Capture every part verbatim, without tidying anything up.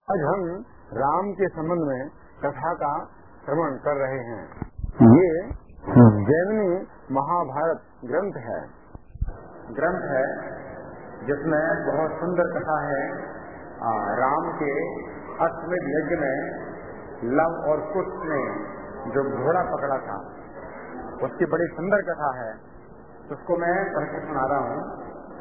आज हम राम के संबंध में कथा का श्रवण कर रहे हैं। ये जैमिनी महाभारत ग्रंथ है ग्रंथ है जिसमें बहुत सुंदर कथा है। आ, राम के अश्वमेध यज्ञ में लव और कुश ने जो घोड़ा पकड़ा था उसकी बड़ी सुंदर कथा है। उसको मैं पढ़ के सुना रहा हूँ।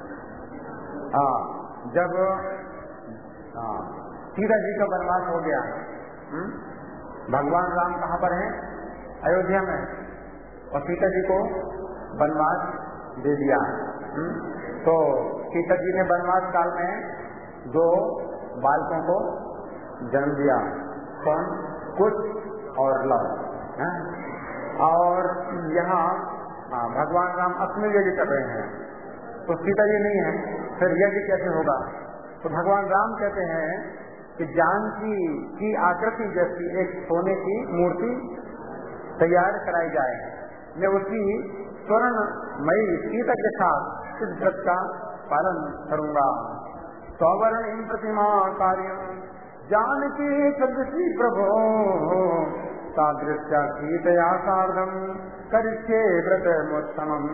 जब आ, सीता जी का वनवास हो गया, हुँ? भगवान राम कहाँ पर हैं? अयोध्या में, और सीता जी को वनवास दे दिया। हुँ? तो सीता जी ने वनवास काल में दो बालकों को जन्म दिया। कौन? कुश और लव। है? और यहाँ भगवान राम अपने यज्ञ कर रहे हैं, तो सीता जी नहीं है, फिर यज्ञ कैसे होगा? तो भगवान राम कहते हैं कि जानकी की आकृति जैसी एक सोने की मूर्ति तैयार कराई जाए। मैं उसी स्वर्णमयी सीता के साथ इस व्रत का पालन करूंगा। सौवर्ण इन प्रतिमा कार्यम जानकी सदृशी प्रभो तादृश्या सीतया सार्धम करिष्ये व्रत मोत्तमम्।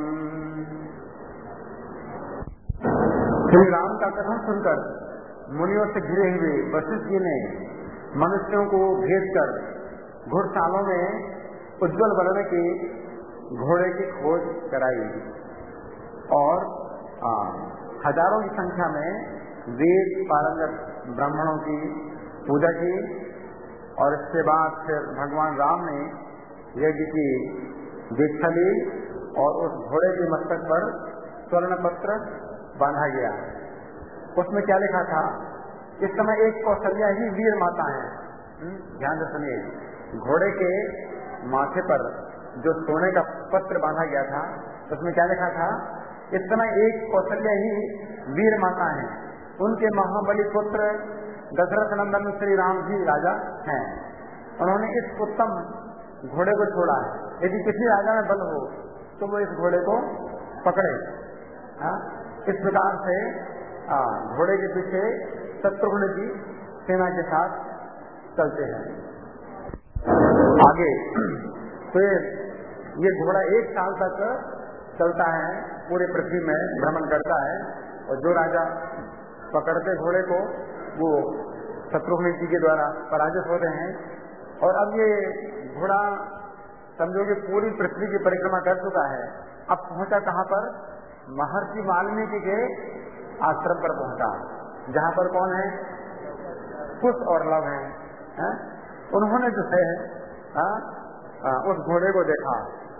श्री राम का कथन सुनकर मुनियों से घिरे हुए वशिष्ठ जी ने मनुष्यों को भेजकर घुड़शालों में उज्जवल वर्ण के घोड़े की खोज कराई और आ, हजारों की संख्या में वेद पारंगत ब्राह्मणों की पूजा की। और इसके बाद फिर भगवान राम ने यज्ञ की दीक्षा ली और उस घोड़े के मस्तक पर स्वर्ण पत्र बांधा गया। उसमें क्या लिखा था? इस समय एक कौशल्या ही वीर माता है। ध्यान से सुनिए, घोड़े के माथे पर जो सोने का पत्र बांधा गया था उसमें क्या लिखा था? इस समय एक कौशल्या ही वीर माता है, उनके महाबली पुत्र दशरथ नंदन श्री राम जी राजा हैं। उन्होंने इस उत्तम घोड़े को छोड़ा है। यदि किसी राजा में बल हो तो वो इस घोड़े को पकड़े। हा? इस प्रकार से घोड़े के पीछे शत्रुघ्न जी सेना के साथ चलते हैं आगे। फिर ये घोड़ा एक साल तक चलता है, पूरे पृथ्वी में भ्रमण करता है, और जो राजा पकड़ते घोड़े को वो शत्रुघ्न जी के द्वारा पराजित होते हैं। और अब ये घोड़ा समझो कि पूरी पृथ्वी की परिक्रमा कर चुका है। अब पहुंचा कहाँ पर? महर्षि वाल्मीकि के आश्रम पर पहुंचा, जहाँ पर कौन है? कुश और लव है, है? उन्होंने जो है आ, आ, उस घोड़े को देखा।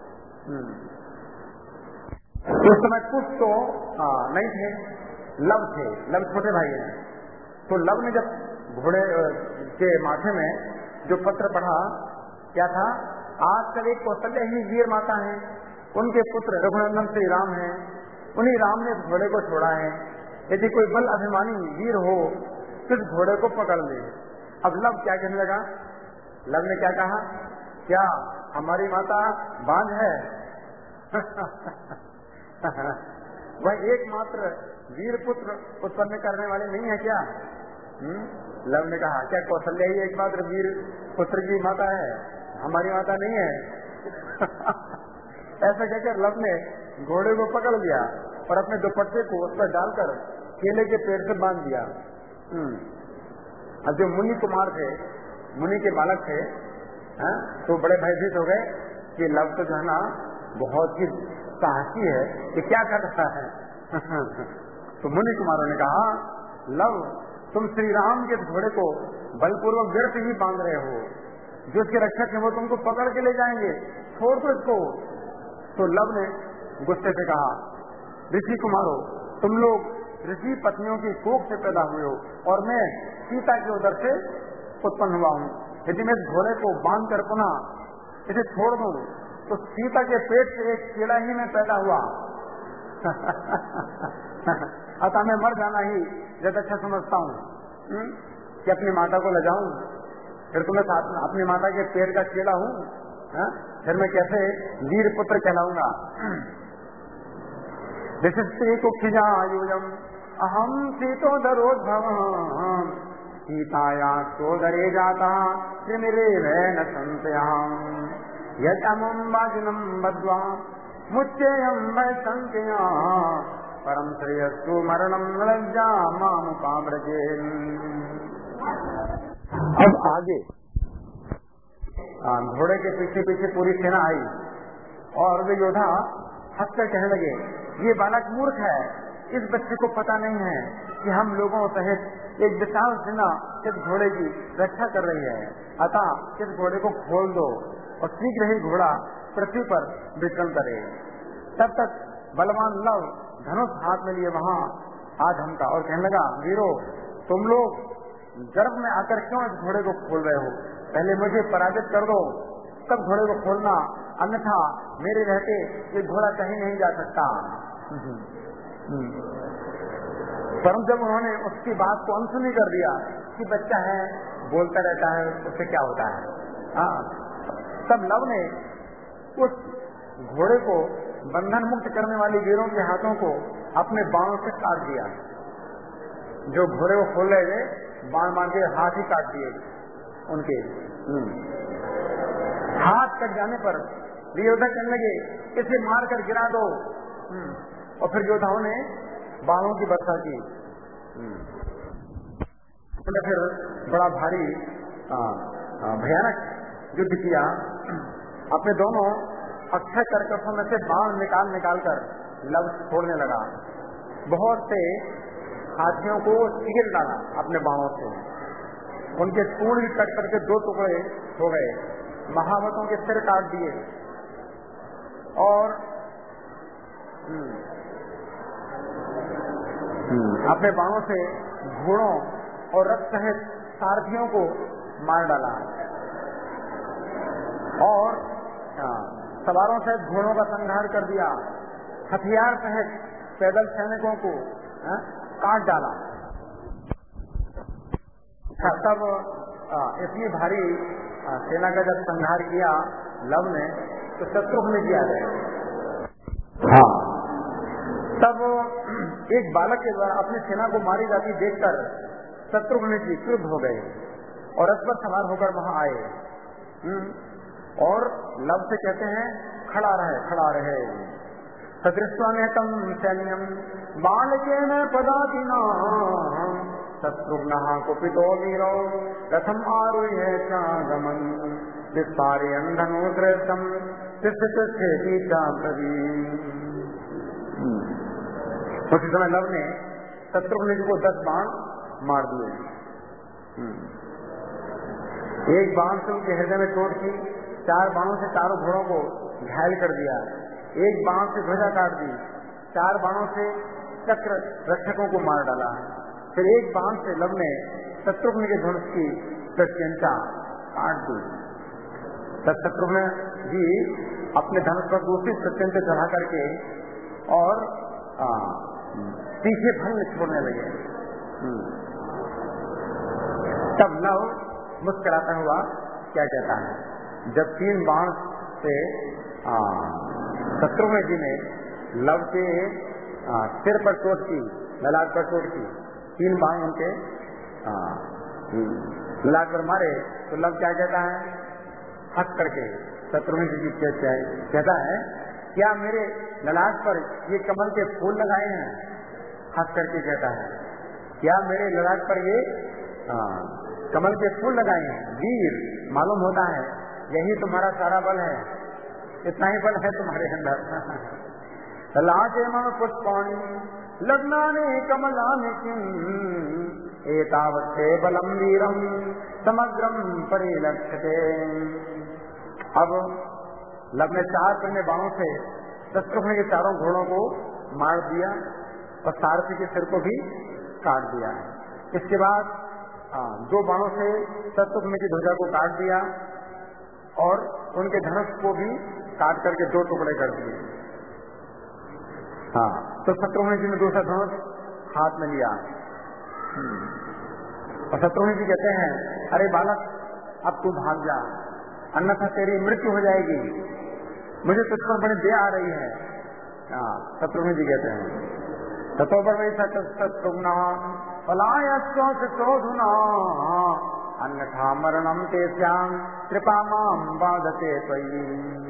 उस समय कुश तो आ, नहीं थे, लव थे। लव छोटे भाई हैं। तो लव ने जब घोड़े के माथे में जो पत्र पढ़ा, क्या था? आजकल एक कौशल्या ही वीर माता है, उनके पुत्र रघुनंदन श्री राम हैं, उन्हीं राम ने इस घोड़े को छोड़ा है। यदि कोई बल अभिमानी वीर हो तो इस घोड़े को पकड़ ले। अब लव क्या कहने लगा? लव ने क्या कहा? क्या हमारी माता बांझ है? वह एकमात्र वीर पुत्र उत्पन्न करने वाली नहीं है क्या? हुँ? लव ने कहा, क्या कौशल्या ही एकमात्र वीर पुत्र की माता है? हमारी माता नहीं है। ऐसा कहकर लव ने घोड़े को पकड़ लिया और अपने दुपट्टे को उस पर डालकर केले के पेड़ से बांध दिया। अब जो मुनि कुमार थे, मुनि के बालक थे, है? तो बड़े भयभीत हो गए कि लव तो जो है ना बहुत ही साहसी है, कि क्या कर रहा है। तो मुनि कुमारों ने कहा, लव तुम श्री राम के घोड़े को बलपूर्वक व्यर्थ ही बांध रहे हो, जो उसके रक्षक है वो तुमको पकड़ के ले जाएंगे, छोड़ दो इसको। तो लव ने गुस्से से कहा, ऋषि कुमारों, तुम लोग ऋषि पत्नियों की कोख से पैदा हुए हो और मैं सीता के उदर से उत्पन्न हुआ हूँ। यदि मैं इस घोड़े को बांध कर पुनः इसे छोड़ दूं तो सीता के पेट से एक कीड़ा ही में पैदा हुआ। अतः मैं मर जाना ही ज्यादा अच्छा समझता हूँ कि अपनी माता को ले जाऊं, फिर तुम्हें साथ में अपनी माता के पेट का कीड़ा हूँ, फिर मैं कैसे वीर पुत्र कहलाऊंगा। विशिष्टे कुक्षिजायूयम अहम सीतोदरोद्भव सीताया सोदरे जाता त्रिमिरे न संतयाम यतमं वाजिनं बद्ध्वा मुच्चेयं वैसंख्या परम श्रेयस्सु मरणं लज्जा मामुपाव्रजेन्। अब आगे घोड़े के पीछे पीछे पूरी सेना आई और वे योद्धा हंसकर कहने लगे, ये बालक मूर्ख है, इस बच्चे को पता नहीं है कि हम लोगों सहित एक विशाल सेना इस घोड़े की रक्षा कर रही है, अतः इस घोड़े को खोल दो और शीघ्र ही घोड़ा पृथ्वी पर विचरण करे। तब तक बलवान लव धनुष हाथ में लिए वहां आ धमका और कहने लगा, वीरो तुम लोग गर्भ में आकर क्यों इस घोड़े को खोल रहे हो? पहले मुझे पराजित कर दो तब घोड़े को खोलना, अन्यथा मेरे रहते ये घोड़ा कहीं नहीं जा सकता। परंतु जब उन्होंने उसकी बात को अनसुनी कर दिया कि बच्चा है बोलता रहता है उससे क्या होता है, हाँ, तब लव ने उस घोड़े को बंधन मुक्त करने वाली वीरों के हाथों को अपने बाणों से काट दिया। जो घोड़े को खोल रहे थे बाण मार के हाथ ही काट दिए उनके। हाथ कट जाने पर योद्धा कहने लगे, इसे मारकर गिरा दो। और फिर योद्धाओं ने बाणों की वर्षा की। उन्होंने फिर बड़ा भारी भयानक युद्ध किया। अपने दोनों अक्षय कर्कशों में से बाण निकाल निकाल कर लव छोड़ने लगा। बहुत से हाथियों को चीर डाला अपने बाणों से, उनके सूंड भी कट करके दो टुकड़े हो गए, महावतों के सिर काट दिए और अपने बाणों से घोड़ों और रथ सहित सारथियों को मार डाला और सवारों सहित घोड़ों का संहार कर दिया। हथियार सहित पैदल सैनिकों को हा? काट डाला। तब इतनी भारी सेना का जब संहार किया लव ने तो शत्रुघ्न जी आ गए। हाँ, तब एक बालक के द्वारा अपनी सेना को मारी जाती देखकर शत्रुघ्न जी क्रुद्ध हो गए और रथ पर सवार होकर वहां आए और लव से कहते हैं, खड़ा रहे खड़ा रहे। सदृष्टम सैन्यम बालकेन पदातिना शत्रुघ्न कुपितो वीरो रथम आरुह्य चागमन विस्तारयन् धनुर्धृतम् तिष्ठति चाब्रवीत्। उसी समय लव ने शत्रुघ्न जी को दस बाण मार दिए। एक बाण से उनके हृदय में चोट की, चार बाणों से चारों घोड़ों को घायल कर दिया, एक बाण से ध्वजा काट दी, चार बाणों से चक्र रक्षकों को मार डाला। फिर एक बाण से लव ने शत्रुघ्न के धनुष की प्रत्यंता काट दी। तब शत्रुघ्न जी अपने धनुष पर दूसरी प्रत्यंता चढ़ा करके और पीछे भंग छोड़ने लगे। तब लव मुस्कुराता हुआ क्या कहता है, जब तीन बाण से शत्रुघ्न जी ने लव के सिर पर चोट की, ललाट पर चोट की, तीन बाण उनके ललाट पर मारे तो लव क्या कहता है, हंस करके शत्रुघ्न जी कहता है, क्या मेरे ललाट पर ये कमल के फूल लगाए हैं? हंस करके कहता है, क्या मेरे ललाट पर ये आ, कमल के फूल लगाए हैं? वीर, मालूम होता है यही तुम्हारा सारा बल है, इतना ही बल है तुम्हारे अंदर। ललाटे मम पुष्पाणि लग्नानि कमलानि किं एतावत्ते बलम वीरम समग्रम परिलक्ष्यते। अब लव ने चार पन्ने बाणों से शत्रुघ्न के चारों घोड़ों को मार दिया और सारथी के सिर को भी काट दिया। इसके बाद दो बाणों से शत्रुघ्न की ध्वजा को काट दिया और उनके धनुष को भी काट करके दो टुकड़े कर दिए। हाँ, तो शत्रुघ्न जी ने दूसरा धनुष हाथ में लिया और शत्रुघ्न जी कहते हैं, अरे बालक अब तू भाग जा, अन्यथा तेरी मृत्यु हो जाएगी, मुझे तुझ पर बड़ी दया आ रही है। हाँ, शत्रुघ्न जी कहते हैं, ततोपर वही शत्रुघ्न पलायस्व शोधुना अन्यथा मरणम तेस्याम कृपा माम बाधते त्वयि।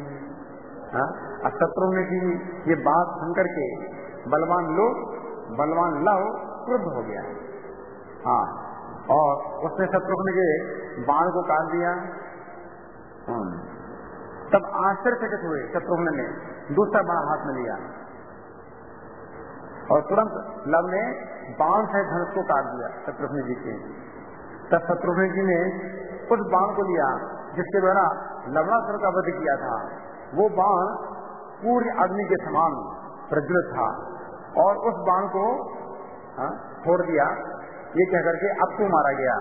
शत्रुघ्न की ये बात सुनकर के बलवान लोग बलवान लव क्रुद्ध हो गया। हाँ, और उसने शत्रुघ्न के बाण को काट दिया। तब आश्चर्यचकित हुए शत्रुघ्न ने दूसरा बाण हाथ में लिया और तुरंत लव ने बाण से धनुष को काट दिया शत्रुघ्न जी के। तब शत्रुघ्न जी ने उस बाण को लिया जिसके द्वारा लवणासुर का वध किया था। वो बाण पूरी अग्नि के समान प्रज्वलित था और उस बाण को छोड़ दिया। ये कह करके अब तो मारा गया।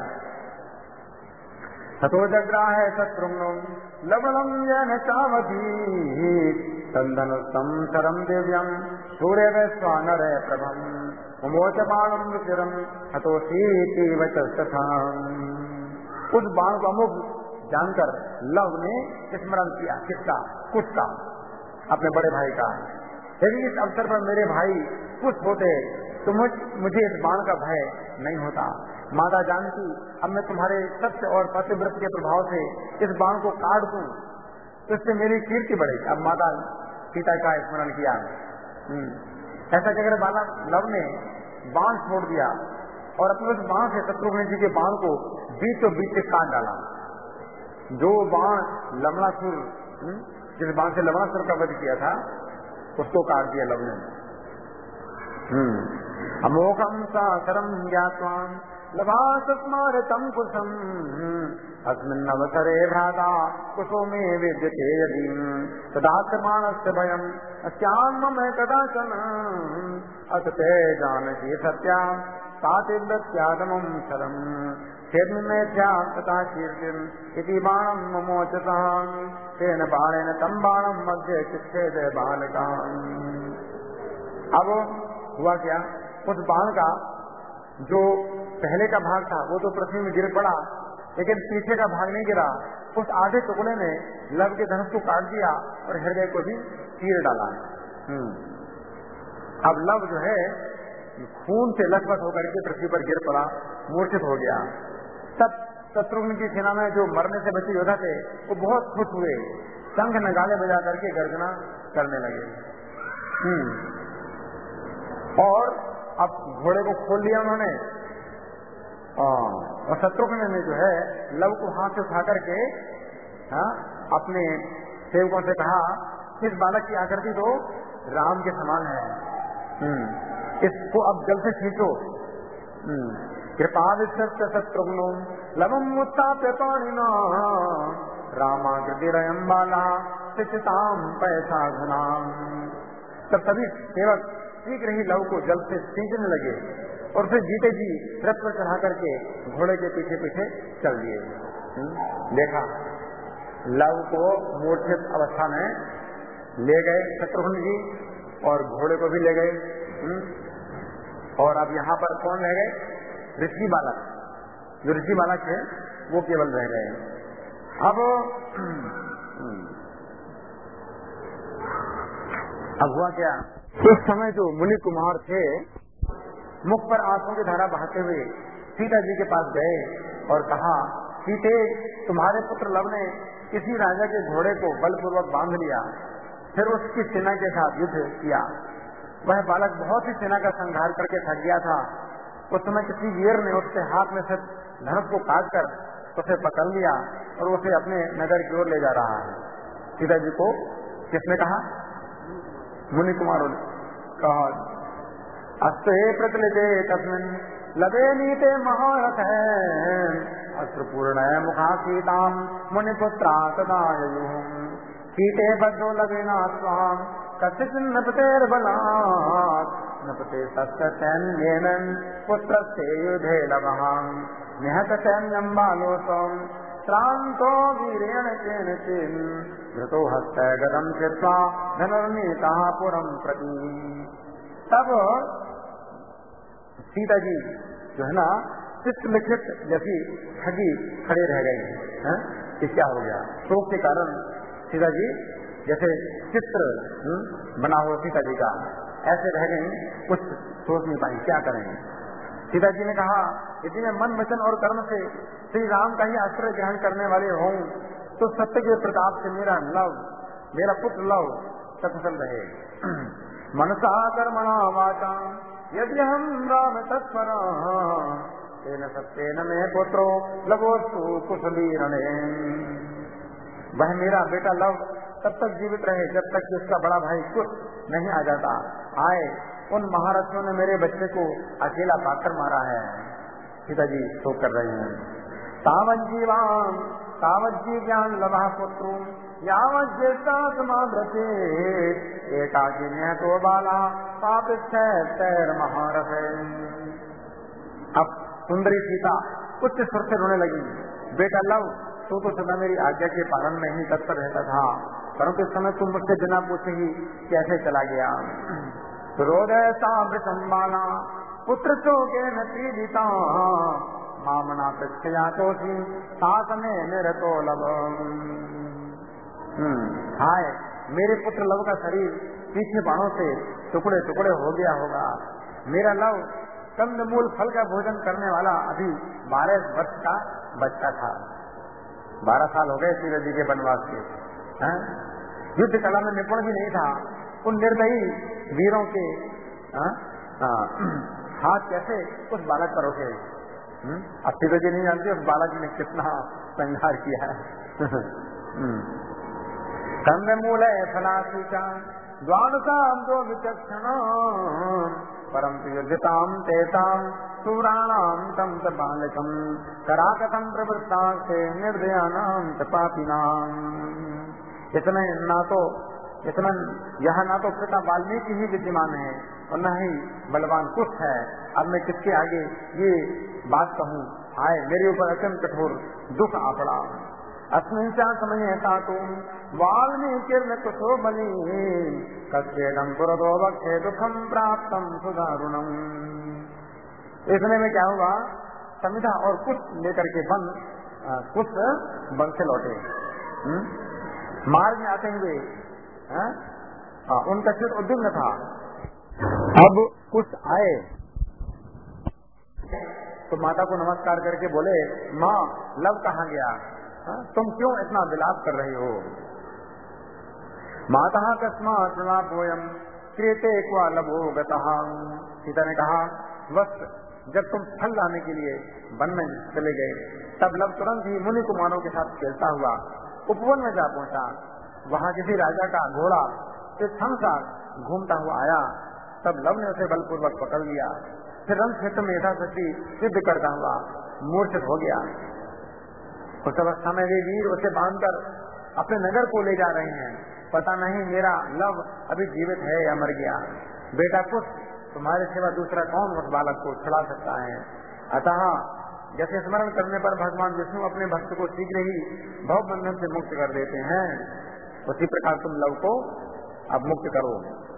ततो जग्राह शत्रुघ्नो लवणम येन चावधी तंधनुष्टं शरं दिव्यं सूर्य वैश्वानर प्रभम उमोच बाणं रुचिरं हतोषीति वचस्तथा। उस बाण को अमुक जानकर लव ने स्मरण किया। किसका? कुश का, अपने बड़े भाई का। यदि इस अवसर पर मेरे भाई कुश होते तो मुझ, मुझे इस बाण का भय नहीं होता। माता जानकी, अब मैं तुम्हारे सत्य और पतिव्रत के प्रभाव से इस बाण को काट दूं तो इससे मेरी कीर्ति बढ़ेगी। अब माता सीता का स्मरण किया। ऐसा कहकर बाला लव ने बाण छोड़ दिया और अपने उस बाण से शत्रुघ्न जी के बाण को बीचों बीच से काट डाला। जो बाण लवणासुर, जिस बाण से लवणासुर का वध किया था, उसको काट दिया लव ने। अमोघम सासरम ज्ञातवान लभासस्मारतं कुशम अस्मिन् अवसरे भ्राता कुशो मे विद्यते यदि तदाक्रमाणस्य भयम् अस्यान्मम कदाचन अथ ते जानकी सत्या सातिव्रत्यादमं शरम् क्षेद्मेत्या तथा कीर्तिम् इति बाणं ममोचताम् तेन बाणेन तं बाणं मध्ये चिच्छेद बालकाम्। अब हुआ क्या? उस बाण का जो पहले का भाग था वो तो पृथ्वी में गिर पड़ा, लेकिन पीछे का भाग नहीं गिरा। उस आधे टुकड़े ने लव के धनुष को काट दिया और हृदय को भी चीर डाला। अब लव जो है खून से लथपथ होकर के पृथ्वी पर गिर पड़ा, मूर्छित हो गया। तब शत्रुघ्न की सेना में जो मरने से बचे योद्धा थे वो बहुत खुश हुए, शंख नगाड़े बजा करके गर्जना करने लगे। और अब घोड़े को खोल लिया उन्होंने और शत्रुघ्न ने जो है लव को हाथ से उठा करके अपने सेवकों से कहा, इस बालक की आकृति तो राम के समान है, इसको अब जल से खींचो। कृपा विश्वस्त शत्रुघ्नो लवम उत्थाप्य पाणिना रामाकृतिरयं बाला शिक्षिताम पैसा घुनाम। तब सभी सेवक शीघ्र ही लव को जल से सींचने लगे और फिर जीते जी रथ पर चढ़ा करके घोड़े के पीछे पीछे चल दिए। देखा, लव को मूर्छित अवस्था में ले गए शत्रुघ्न जी और घोड़े को भी ले गए। और अब यहाँ पर कौन रह गए? ऋषि बालक। जो ऋषि बालक है वो केवल रह गए। अब अब हुआ क्या? उस समय जो मुनि कुमार थे मुख पर आंसू की धारा बहाते हुए सीता जी के पास गए और कहा, सीते, तुम्हारे पुत्र लव ने किसी राजा के घोड़े को बलपूर्वक बांध लिया, फिर उसकी सेना के साथ युद्ध किया। वह बालक बहुत ही सेना का संहार करके थक गया था। उस समय किसी वीर ने उसके हाथ में से धनुष को काट कर उसे पकड़ लिया और उसे अपने नगर की ओर ले जा रहा है। सीता जी को किसने कहा? मुनि कुमारों ने कहा, अस्तु हे प्रचलिते तस्मिन् लवे नीते महारथ अश्रुपूर्ण मुखा सीताम मुनिपुत्रा तदा सीते बद्धो लवेना स्वाम कथित नपतेर्बलात् नपते तस्य सैन्येन पुत्रस्य युधे लवहां निहत सैन्यं बालोसं श्रांतो वीरेण केनचिन् धृतो हस्तै गदं कृत्वा धनुर्नीतः पुरं प्रति। तब सीता जी जो है ना चित्रलिखित जैसी ठगी खड़े रह गई हैं। कि क्या हो गया? शोक के कारण सीता जी जैसे चित्र बना हुआ सीता जी का ऐसे रह गई, कुछ सोच नहीं पाई क्या करेंगे। सीता जी ने कहा यदि मैं मन वचन और कर्म से श्री राम का ही आश्रय ग्रहण करने वाले हों तो सत्य के प्रताप से मेरा लव मेरा पुत्र लव सकुशल रहे। मनसा कर्मणा वाचा यदि हम राम तत्परा तेन सत्येन में पुत्रो लवोस्तु कुशली रणे। वह मेरा बेटा लव तब तक जीवित रहे जब तक कि उसका बड़ा भाई कुश नहीं आ जाता। आए उन महारथियों ने मेरे बच्चे को अकेला पाकर मारा है। सीता जी शोक कर रहे हैं। तावत जीवान तावत जीव्यान लभा पुत्रु यावत ज्येष्ठा समाव्रते एकाकिन्य तो बाला पाप तैर महारथ। अब सुंदरी सीता उच्च स्वर से रोने लगी। बेटा लव तो तो सदा मेरी आज्ञा के पालन में ही तत्पर रहता था, परंतु इस समय तुम मुझसे बिना पूछे ही कैसे चला गया। रोदय संबाला पुत्र चौके न पीड़िता मामना प्रक्षया चौथी सास में मेरे तो लब। हाय मेरे पुत्र लव का शरीर पीछे बाणों से टुकड़े टुकड़े हो गया होगा। मेरा लव कंदमूल फल का भोजन करने वाला अभी बारह वर्ष का बच्चा था। बारह साल हो गए सीता जी के वनवास के। युद्ध कला में निपुण भी नहीं था। उन निर्दयी वीरों के आ, आ, हाथ कैसे उस बालक पर उठे। अब सीता जी नहीं जानती उस बालक ने कितना संहार किया है। कंदमूल फलासीका द्वादशाम दो विचक्षण परंतु युद्धताम तेताम सूराणाम तम च बालकम कराकथम प्रवृत्ता से निर्दयानाम च पापिनाम। इसमें ना तो इसमें यह ना तो पिता वाल्मीकि ही विद्यमान है और न ही बलवान कुश है। अब मैं किसके आगे ये बात कहूँ। हाय मेरे ऊपर अत्यंत कठोर दुख आ पड़ा। अस्मिंचा समय तुम वाल्मीकि कुशो बलि कस्येदम पुरदो वक्षे दुखम प्राप्तम सुदारुणम। इसमें में क्या हुआ, समिधा और कुश लेकर के वन कुश वन से लौटे। मार्ग में आते हुए आ, उनका चित उद्विग्न था। अब कुछ आए तो माता को नमस्कार करके बोले माँ लव कहाँ गया, हा? तुम क्यों इतना विलाप कर रही हो। माता कस्मात् प्रलापोयम क्रियते क्वा लभो गतः। सीता ने कहा वस्त जब तुम फल लाने के लिए वन में चले गए तब लव तुरंत ही मुनि कुमारों के साथ खेलता हुआ उपवन में जा पहुंचा। वहां किसी राजा का घोड़ा इस हम साथ घूमता हुआ आया। तब लव ने उसे बलपूर्वक पकड़ लिया। फिर रण क्षेत्र में यथाशक्ति सिद्ध करता हुआ मूर्छित हो गया। उस अवस्था में वे वीर उसे बांधकर अपने नगर को ले जा रहे हैं। पता नहीं मेरा लव अभी जीवित है या मर गया। बेटा कुछ तुम्हारे सिवा दूसरा कौन उस बालक को छुड़ा सकता है। अतः जैसे स्मरण करने पर भगवान विष्णु अपने भक्त को शीघ्र ही भव बंधन से मुक्त कर देते हैं, उसी प्रकार तुम लव को अब मुक्त करो।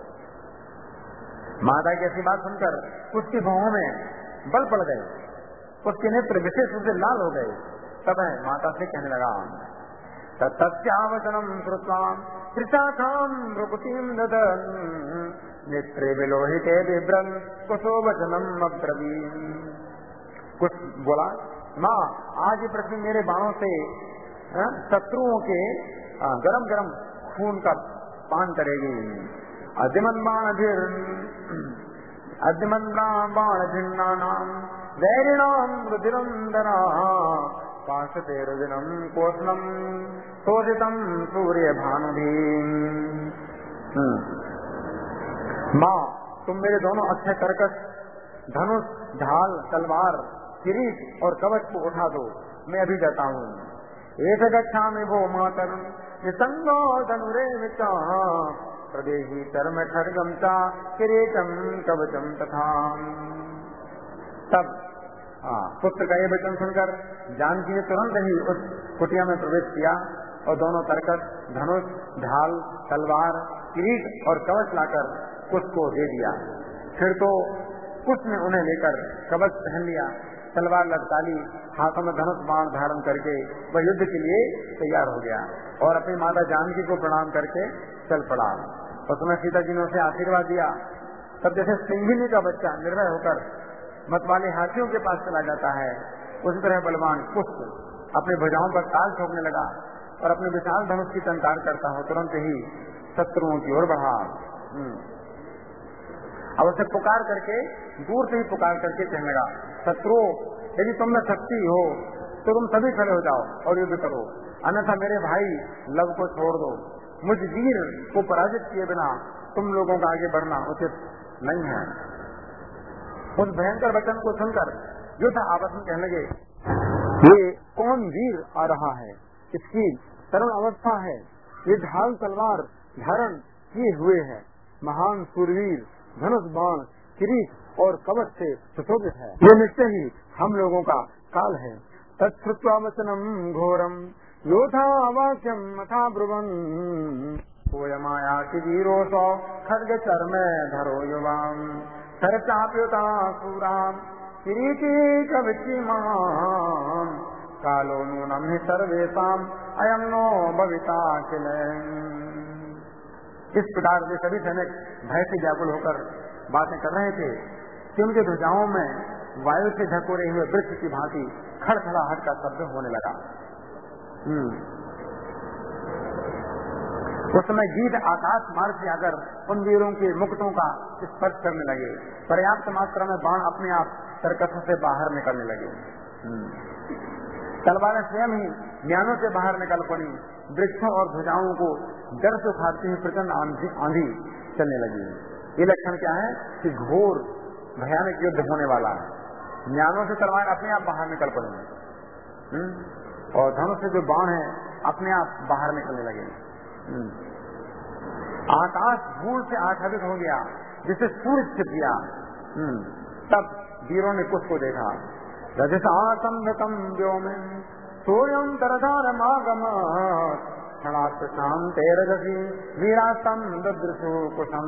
माता की ऐसी बात सुनकर उसकी भौहों में बल पड़ गए, उसके नेत्र विशेष रूप से लाल हो गए। तब माता से कहने लगा तत्स्यावचनम श्रुत्वा त्रिशाखाम भ्रुकुटीम ददन् नेत्रे विलोहिते बिभ्रन् कुशो वचनम अब्रवीन्। कुछ बोला माँ आज ये पृथ्वी मेरे बाणों से शत्रुओं के गरम गरम खून का पान करेगी। अद्यमन बाणधिर अद्यमन बाणधिन्नानाम वैरिणाम रुधिरंदरा पाशते रुदिनम कोष्णम शोधितम सूर्य भानुभी। माँ तुम मेरे दोनों अक्षय कर्कश धनुष ढाल तलवार किरीट और कवच को उठा दो, मैं अभी जाता हूँ। एक गच्छामि भो मातर निसंगो धनुरे विचा प्रदेही चर्म खड्गम चा किरीटम कवचम तथा। तब पुत्र का ये वचन सुनकर जानकी ने तुरंत ही उस कुटिया में प्रवेश किया और दोनों तरकस धनुष ढाल तलवार किरीट और कवच लाकर कुश को दे दिया। फिर तो कुश ने उन्हें लेकर कवच पहन लिया, तलवार लटका ली, हाथों में धनुष बाण धारण करके वह युद्ध के लिए तैयार हो गया और अपनी माता जानकी को प्रणाम करके चल पड़ा। उसमें सीता जी ने उसे आशीर्वाद दिया। तब जैसे सिंहिनी का बच्चा निर्भय होकर मतवाले हाथियों के पास चला जाता है, उसी तरह बलवान कुष्ठ अपने भुजाओं पर ताल ठोकने लगा और अपने विशाल धनुष की टंकार करता हो तुरंत ही शत्रुओं की ओर बढ़ा। अब उसे पुकार करके, दूर से ही पुकार करके कहने लगा, शत्रुओं यदि तुम में शक्ति हो तो तुम सभी खड़े हो जाओ और युद्ध करो, अन्यथा मेरे भाई लव को छोड़ दो। मुझ वीर को पराजित किए बिना तुम लोगों का आगे बढ़ना उचित नहीं है। उस भयंकर वचन को सुनकर योद्धा आपस में कहने लगे, ये कौन वीर आ रहा है? इसकी तरुण अवस्था है, ये ढाल तलवार धारण किए हुए है, महान सूरवीर, धनुष बाण किरीट और कवच से सुशोभित है, ये निश्चय ही हम लोगों का काल है। तत्श्रुत्वा वचनम घोरम योधा वाक्यम मथा ब्रुवन् माया की वीरो सौ खड्ग चर्म धरो युवाम सरचाप्युता सूराम किरीटी कविचिमाम कालो नूनम हि सर्वेषाम अयम नो भविता किल। इस प्रकार से सभी सैनिक भय से व्याकुल होकर बातें कर रहे थे कि उनके ध्वजाओं में वायु से झकोरे हुए वृक्ष की भांति खड़खड़ाहट का शब्द होने लगा। उस समय गीत आकाश मार्ग से आकर उन वीरों के मुकुटों का स्पर्श करने लगे। पर्याप्त मात्रा में बाण अपने आप सरकसों से बाहर निकलने लगे। तलवारें स्वयं ही म्यानों से बाहर निकल पड़ी। वृक्षों और ध्वजाओं को डर से उखाड़ती हुई प्रचंड आंधी आंधी चलने लगी। ये लक्षण क्या है कि घोर भयानक युद्ध होने वाला है। म्यानों से तलवार अपने आप बाहर निकल पड़ेंगे और धनुष से जो बाण है अपने आप बाहर निकलने लगे। आकाश धूल से आच्छादित हो गया जिससे सूर्य छिप गया। तब वीरों ने कुछ को देखा। रजसासंभृतम व्योम सूर्यम तरधारमागम क्षणात् तेरजसी वीरास्तम ददृशु कुशम।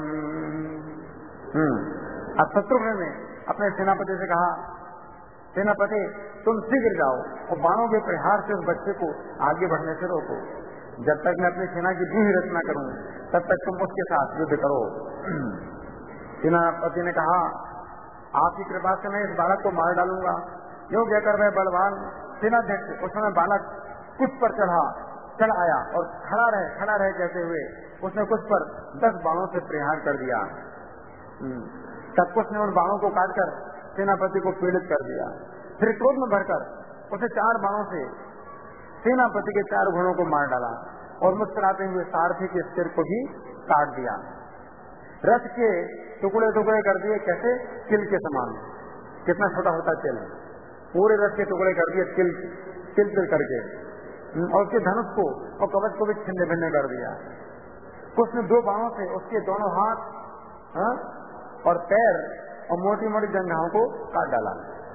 अब शत्रुघ्न ने अपने सेनापति से कहा, सेनापति तुम शीघ्र जाओ और बाणों के प्रहार से उस बच्चे को आगे बढ़ने से रोको। जब तक मैं अपनी सेना की व्यूह रचना करूं तब तक तुम उसके साथ युद्ध करो। सेनापति ने कहा, आपकी कृपा से मैं इस बालक को मार डालूंगा। यो कहकर वह बलवान सेनाध्यक्ष उस समय बालक कुछ पर चढ़ा चढ़ आया और खड़ा रहे खड़ा रहे कहते हुए उसने कुछ पर दस बाणों से प्रहार कर दिया। तब कुछ ने उन बाणों को काटकर सेनापति को पीड़ित कर दिया। फिर क्रोध में भरकर उसे चार बाणों से सेनापति के चार घोड़ों को मार डाला और मुस्कुराते हुए सारथी के सिर को भी काट दिया। रथ के टुकड़े टुकड़े कर दिए, कैसे किल के समान। कितना छोटा होता किल, पूरे रथ के टुकड़े कर दिए किल किल किल करके, और उसके धनुष को और कवच को भी छिन्न भिन्न कर दिया। कुछ ने दो बाणों से उसके दोनों हाथ हा? और पैर और मोटी मोटी जंघाओं को काट डाला।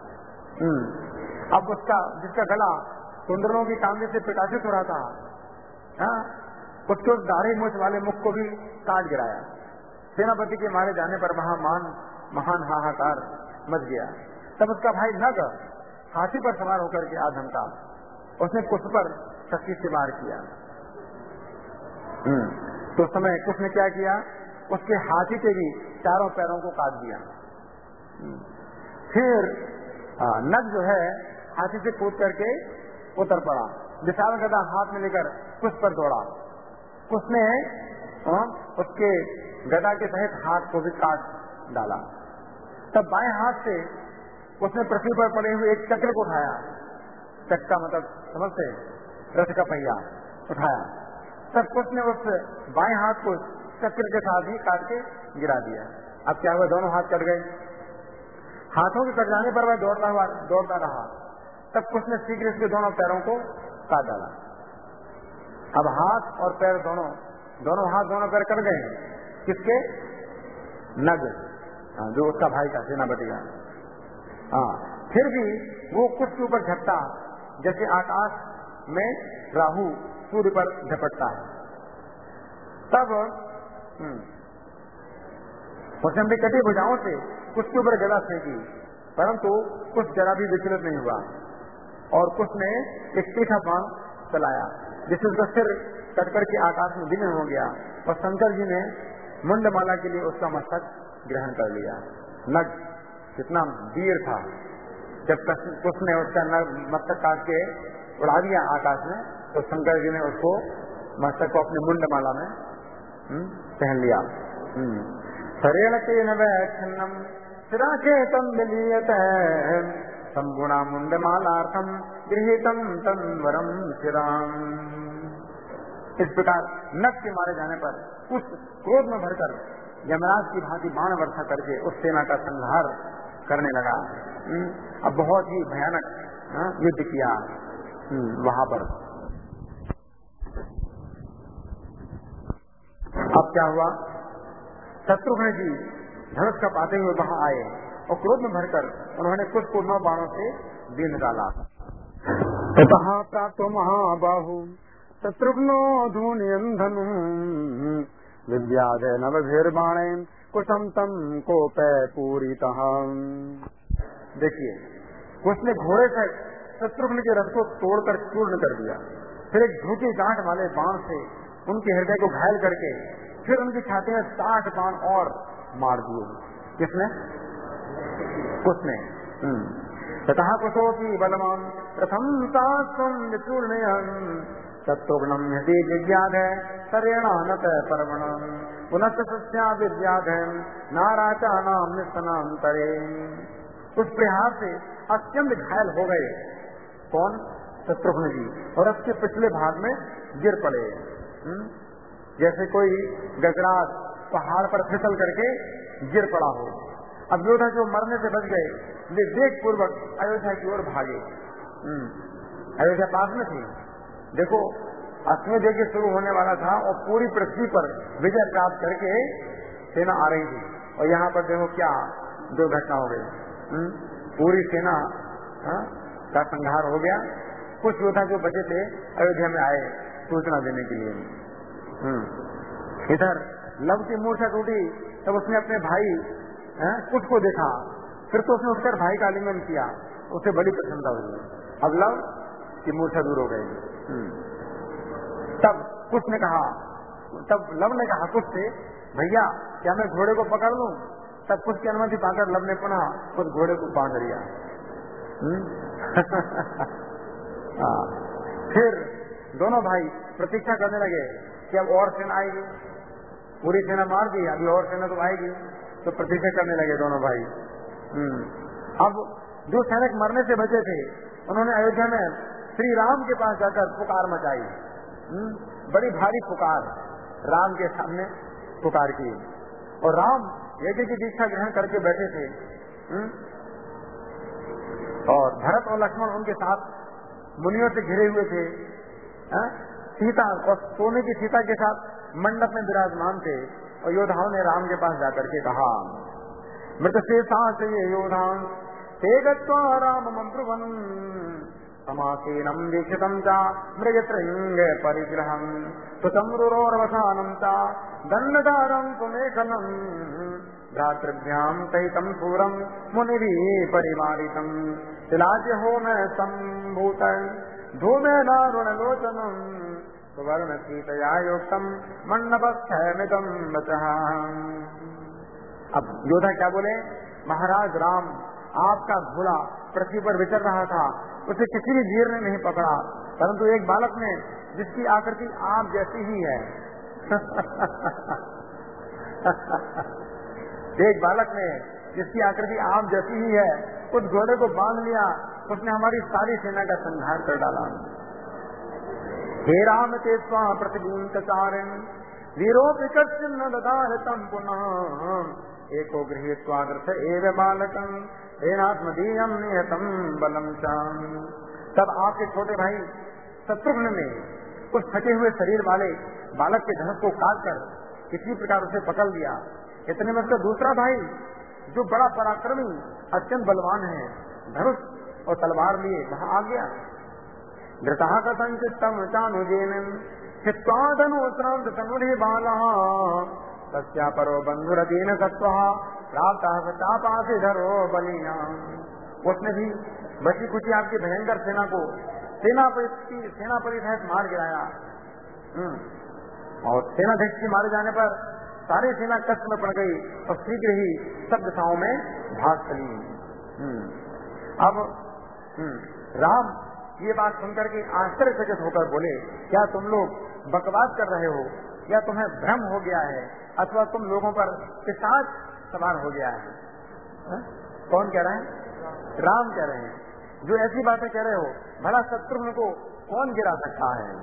अब उसका जिसका गला कुंडलों की कांदी से प्रकाशित हो रहा था, हाँ? उसके उस दाढ़ी मूछ वाले मुख को भी काट गिराया। सेनापति के मारे जाने पर वहां मान महान हाहाकार मच गया। तब उसका भाई नग हाथी पर सवार होकर के आ धमका। उसने कुछ पर शक्ति से वार किया। तो उस समय कुछ ने क्या किया, उसके हाथी के भी चारों पैरों को काट दिया। फिर नग जो है हाथी से कूद करके उतर पड़ा, विशाल गदा हाथ में लेकर कुछ पर दौड़ा। कुछ ने उसके गदा के सहित हाथ को भी काट डाला। तब बाएं हाथ से उसने पृथ्वी पर पड़े हुए एक चक्र को उठाया। चक्का मतलब समझते, रथ का पहिया उठाया। तब कुछ ने उस बाएं हाथ को चक्र के साथ ही काट के गिरा दिया। अब क्या हुआ, दोनों हाथ कट गए। हाथों के कट जाने पर वह दौड़ता हुआ दौड़ता रहा। तब कुछ ने शीघ्र इसके दोनों पैरों को काट डाला। अब हाथ और पैर दोनों दोनों हाथ दोनों पैर कट गए। किसके? नग, जो उसका भाई था, सेनापति का। हाँ, फिर भी वो कुछ के ऊपर झपटा जैसे आकाश में राहु सूर्य पर झपटता है। तब उसने अपनी कटी भुजाओं से कुछ के ऊपर गदा फेंकी, परंतु कुछ जरा भी विचलित नहीं हुआ। और कुछ ने एक तीखा बाण चलाया जिससे उसका सिर कटकर के आकाश में विलीन हो गया। और शंकर जी ने मुंडमाला के लिए उसका मस्तक ग्रहण कर लिया। नग कितना वीर था। जब तक उसने उसका मस्तक काट के उड़ा दिया आकाश में, तो शंकर जी ने उसको मस्तक को अपने मुंड माला में पहन लिया। सरेण तेन वैच्छिन्नम शिराकेतम विलीयत संगुणा मुंड मालार्थम गृहीतम तन्वरम शिराम। इस प्रकार नख के मारे जाने पर उस क्रोध में भरकर यमराज की भांति बाण वर्षा करके उस सेना का संहार करने लगा। अब बहुत ही भयानक युद्ध किया वहां पर। अब क्या हुआ, शत्रुघ्न जी धनुष का पाते हुए वहां आए और क्रोध में भरकर उन्होंने कुछ को नौ बाणों से बीन डाला। ततः प्राप्तो महाबाहु शत्रुघ्नो धूनियंधन विद्याधे नवभिर्बाणे कुशम तम कोपे पूरितः। देखिए, कुछ ने घोड़े से शत्रुघ्न के रथ को तोड़कर चूर्ण कर दिया, फिर एक झूठी गांठ वाले बाण से उनके हृदय को घायल करके फिर उनकी छाती में साठ बाण और मार दिए। किसने? कुछ ने। ततः कुशोऽपि बलवान प्रथम तास्त्वं विचूर्णयन् शत्रुघ्नं यदि जिज्ञाधे शरेणानत पर्वणम् पुनश्च सस्या विद्याधे नाराचानां निस्तनान्तरे। उस प्रहार से अत्यंत घायल हो गए। कौन? शत्रुघ्न जी। और उसके पिछले भाग में गिर पड़े। हुँ? जैसे कोई गजराज पहाड़ पर फिसल करके गिर पड़ा हो। अब योद्धा जो मरने से बच गए वे वेग पूर्वक अयोध्या की ओर भागे। अयोध्या पास में थी। देखो, अश्वमेध यज्ञ शुरू होने वाला था और पूरी पृथ्वी पर विजय प्राप्त करके सेना आ रही थी। और यहाँ पर देखो क्या दुर्घटना हो गई। पूरी सेना हा? का संहार हो गया। कुछ योद्धा जो बचे थे अयोध्या में आए सूचना देने के लिए। इधर लव की मूर्छा टूटी तब उसने अपने भाई कुछ को देखा, फिर तो उसने उठकर भाई का आलिंगन किया, उसे बड़ी प्रसन्नता हुई। अब लव की मूर्छा दूर हो गई। तब कुछ ने कहा, तब लव ने कहा कुछ से, भैया क्या मैं घोड़े को पकड़ लूं? तब कुछ की अनुमति पाकर लव ने पुनः उस घोड़े को बांध लिया। फिर दोनों भाई प्रतीक्षा करने लगे कि अब और सेना आएगी। पूरी सेना मार दी, अभी और सेना तो आएगी, तो प्रतीक्षा करने लगे दोनों भाई। अब जो सैनिक मरने से बचे थे उन्होंने अयोध्या में श्री राम के पास जाकर पुकार मचाई। बड़ी भारी पुकार राम के सामने पुकार की। और राम यज्ञ की दीक्षा ग्रहण करके बैठे थे। और भरत और लक्ष्मण उनके साथ मुनियों से घिरे हुए थे। हा? सीता और सोने की सीता के साथ मंडप में विराजमान थे। और योद्धाओं ने राम के पास जाकर के कहा, मृत शेषा से ये योद्धा ते गत्वा रामं ब्रुवन् समासेनं दीक्षितं च मृगतृङ्गे परिग्रहं सुतमरुरोर्वसानं च दण्डकारं पुमेखनं भ्रातृभ्यां सहितं सूरं मुनिभिः परिवारितं शिलाज्य होम सम्भूतं धूमे दारुणलोचनं सुवर्ण सीतया युक्तं मण्डपस्थमिदं वचः। अब योद्धा क्या बोले, महाराज राम आपका घोड़ा पृथ्वी पर विचर रहा था, उसे किसी भी वीर ने नहीं पकड़ा, परंतु एक बालक ने जिसकी आकृति आप जैसी ही है एक बालक ने जिसकी आकृति आप जैसी ही है उस घोड़े को बांध लिया, उसने हमारी सारी सेना का संहार कर डाला। हे राम ते स्वा प्रतिबूंतचारिण वीरोऽपि कश्चिन्न ददारतं पुनः एको गृहीत्वाग्रथ एव बालकं हेनात्मदीयं निहतं बलं च। तब आपके छोटे भाई शत्रुघ्न ने उस थके हुए शरीर वाले बालक के धनुष को काटकर किसी प्रकार उसे पकड़ लिया। इतने में उसका दूसरा भाई जो बड़ा पराक्रमी अत्यंत बलवान है, धनुष और तलवार लिए वहां आ गया। धृतः कथंचित्तं चानुजेन हित्वा धनुश्रांत तनुरे बालः तस्या परो बंधुरदीन सत्वः प्राप्तः चापासिधरो बलिना। उसने भी बची खुची आपकी भयंकर सेना को सेनापति सेनापति सहित मार गिराया। और सेनाध्यक्ष के मारे जाने पर सारी सेना कष्ट में पड़ गई और शीघ्र ही सब दिशाओं में भाग चली। अब राम ये बात सुनकर के आश्चर्यचकित होकर बोले, क्या तुम लोग बकवास कर रहे हो, या तुम्हें भ्रम हो गया है, अथवा तुम लोगों पर पिशाच सवार हो गया है? हा? कौन कह रहे हैं? राम कह रहे हैं। जो ऐसी बातें कह रहे हो, भला शत्रुघ्न को कौन गिरा सकता है?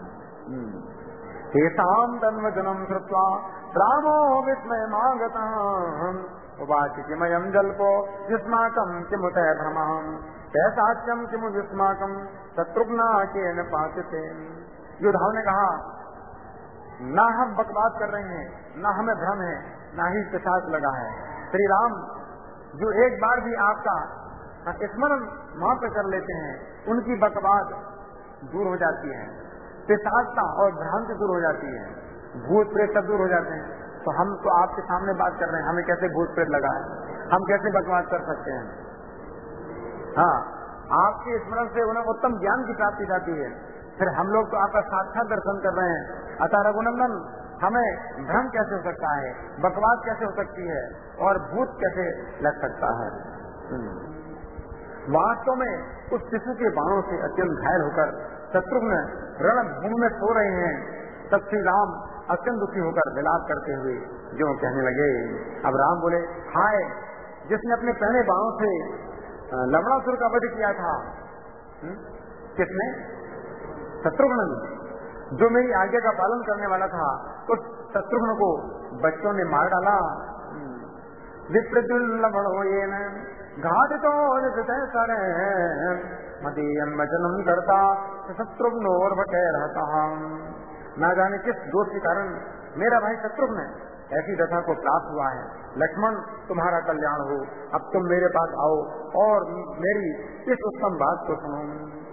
तेषां तन्वचनं श्रुत्वा रामो विस्मय मागतः उवाच किमयं जल्पो युष्माकं किमुत भ्रमः तैसाच्यं किमु युष्माकं शत्रुघ्ना केन पातिते। योद्धाओं ने कहा, ना हम बकवास कर रहे हैं, ना हमें भ्रम है, ना ही पिशाच लगा है। श्री राम जो एक बार भी आपका स्मरण मात्र कर लेते हैं, उनकी बकवास दूर हो जाती है, पिशाचता और भ्रांति दूर हो जाती है, भूत प्रेत सब दूर हो जाते हैं। तो हम तो आपके सामने बात कर रहे हैं, हमें कैसे भूत प्रेत लगा है, हम कैसे बकवास कर सकते हैं? हाँ, आपके स्मरण से उन्हें उत्तम ज्ञान की प्राप्ति जाती है, फिर हम लोग तो आपका साक्षात दर्शन कर रहे हैं। अतः रघुनंदन, हमें भ्रम कैसे हो सकता है, बकवास कैसे हो सकती है, और भूत कैसे लग सकता है? वास्तव में उस शिशु के बाणों से अत्यंत घायल होकर शत्रुघ्न रणभूमि में सो रहे हैं, तब श्री राम अत्यंत दुखी होकर विलाप करते हुए जो कहने लगे। अब राम बोले, हाय, जिसने अपने पहले बाणों से लवणासुर का वध किया था, हुँ? किसने? शत्रुघ्न, जो मेरी आज्ञा का पालन करने वाला था, उस शत्रुघ्न को बच्चों ने मार डाला। विप्रद्युल्लवणोयेन घातितो सर मदीयं वचनं करता शत्रुघ्नोर्वशे रहता। ना जाने किस दोष के कारण मेरा भाई शत्रुघ्न ऐसी दशा को प्राप्त हुआ है। लक्ष्मण, तुम्हारा कल्याण हो, अब तुम मेरे पास आओ और मेरी इस उत्तम बात को सुनो।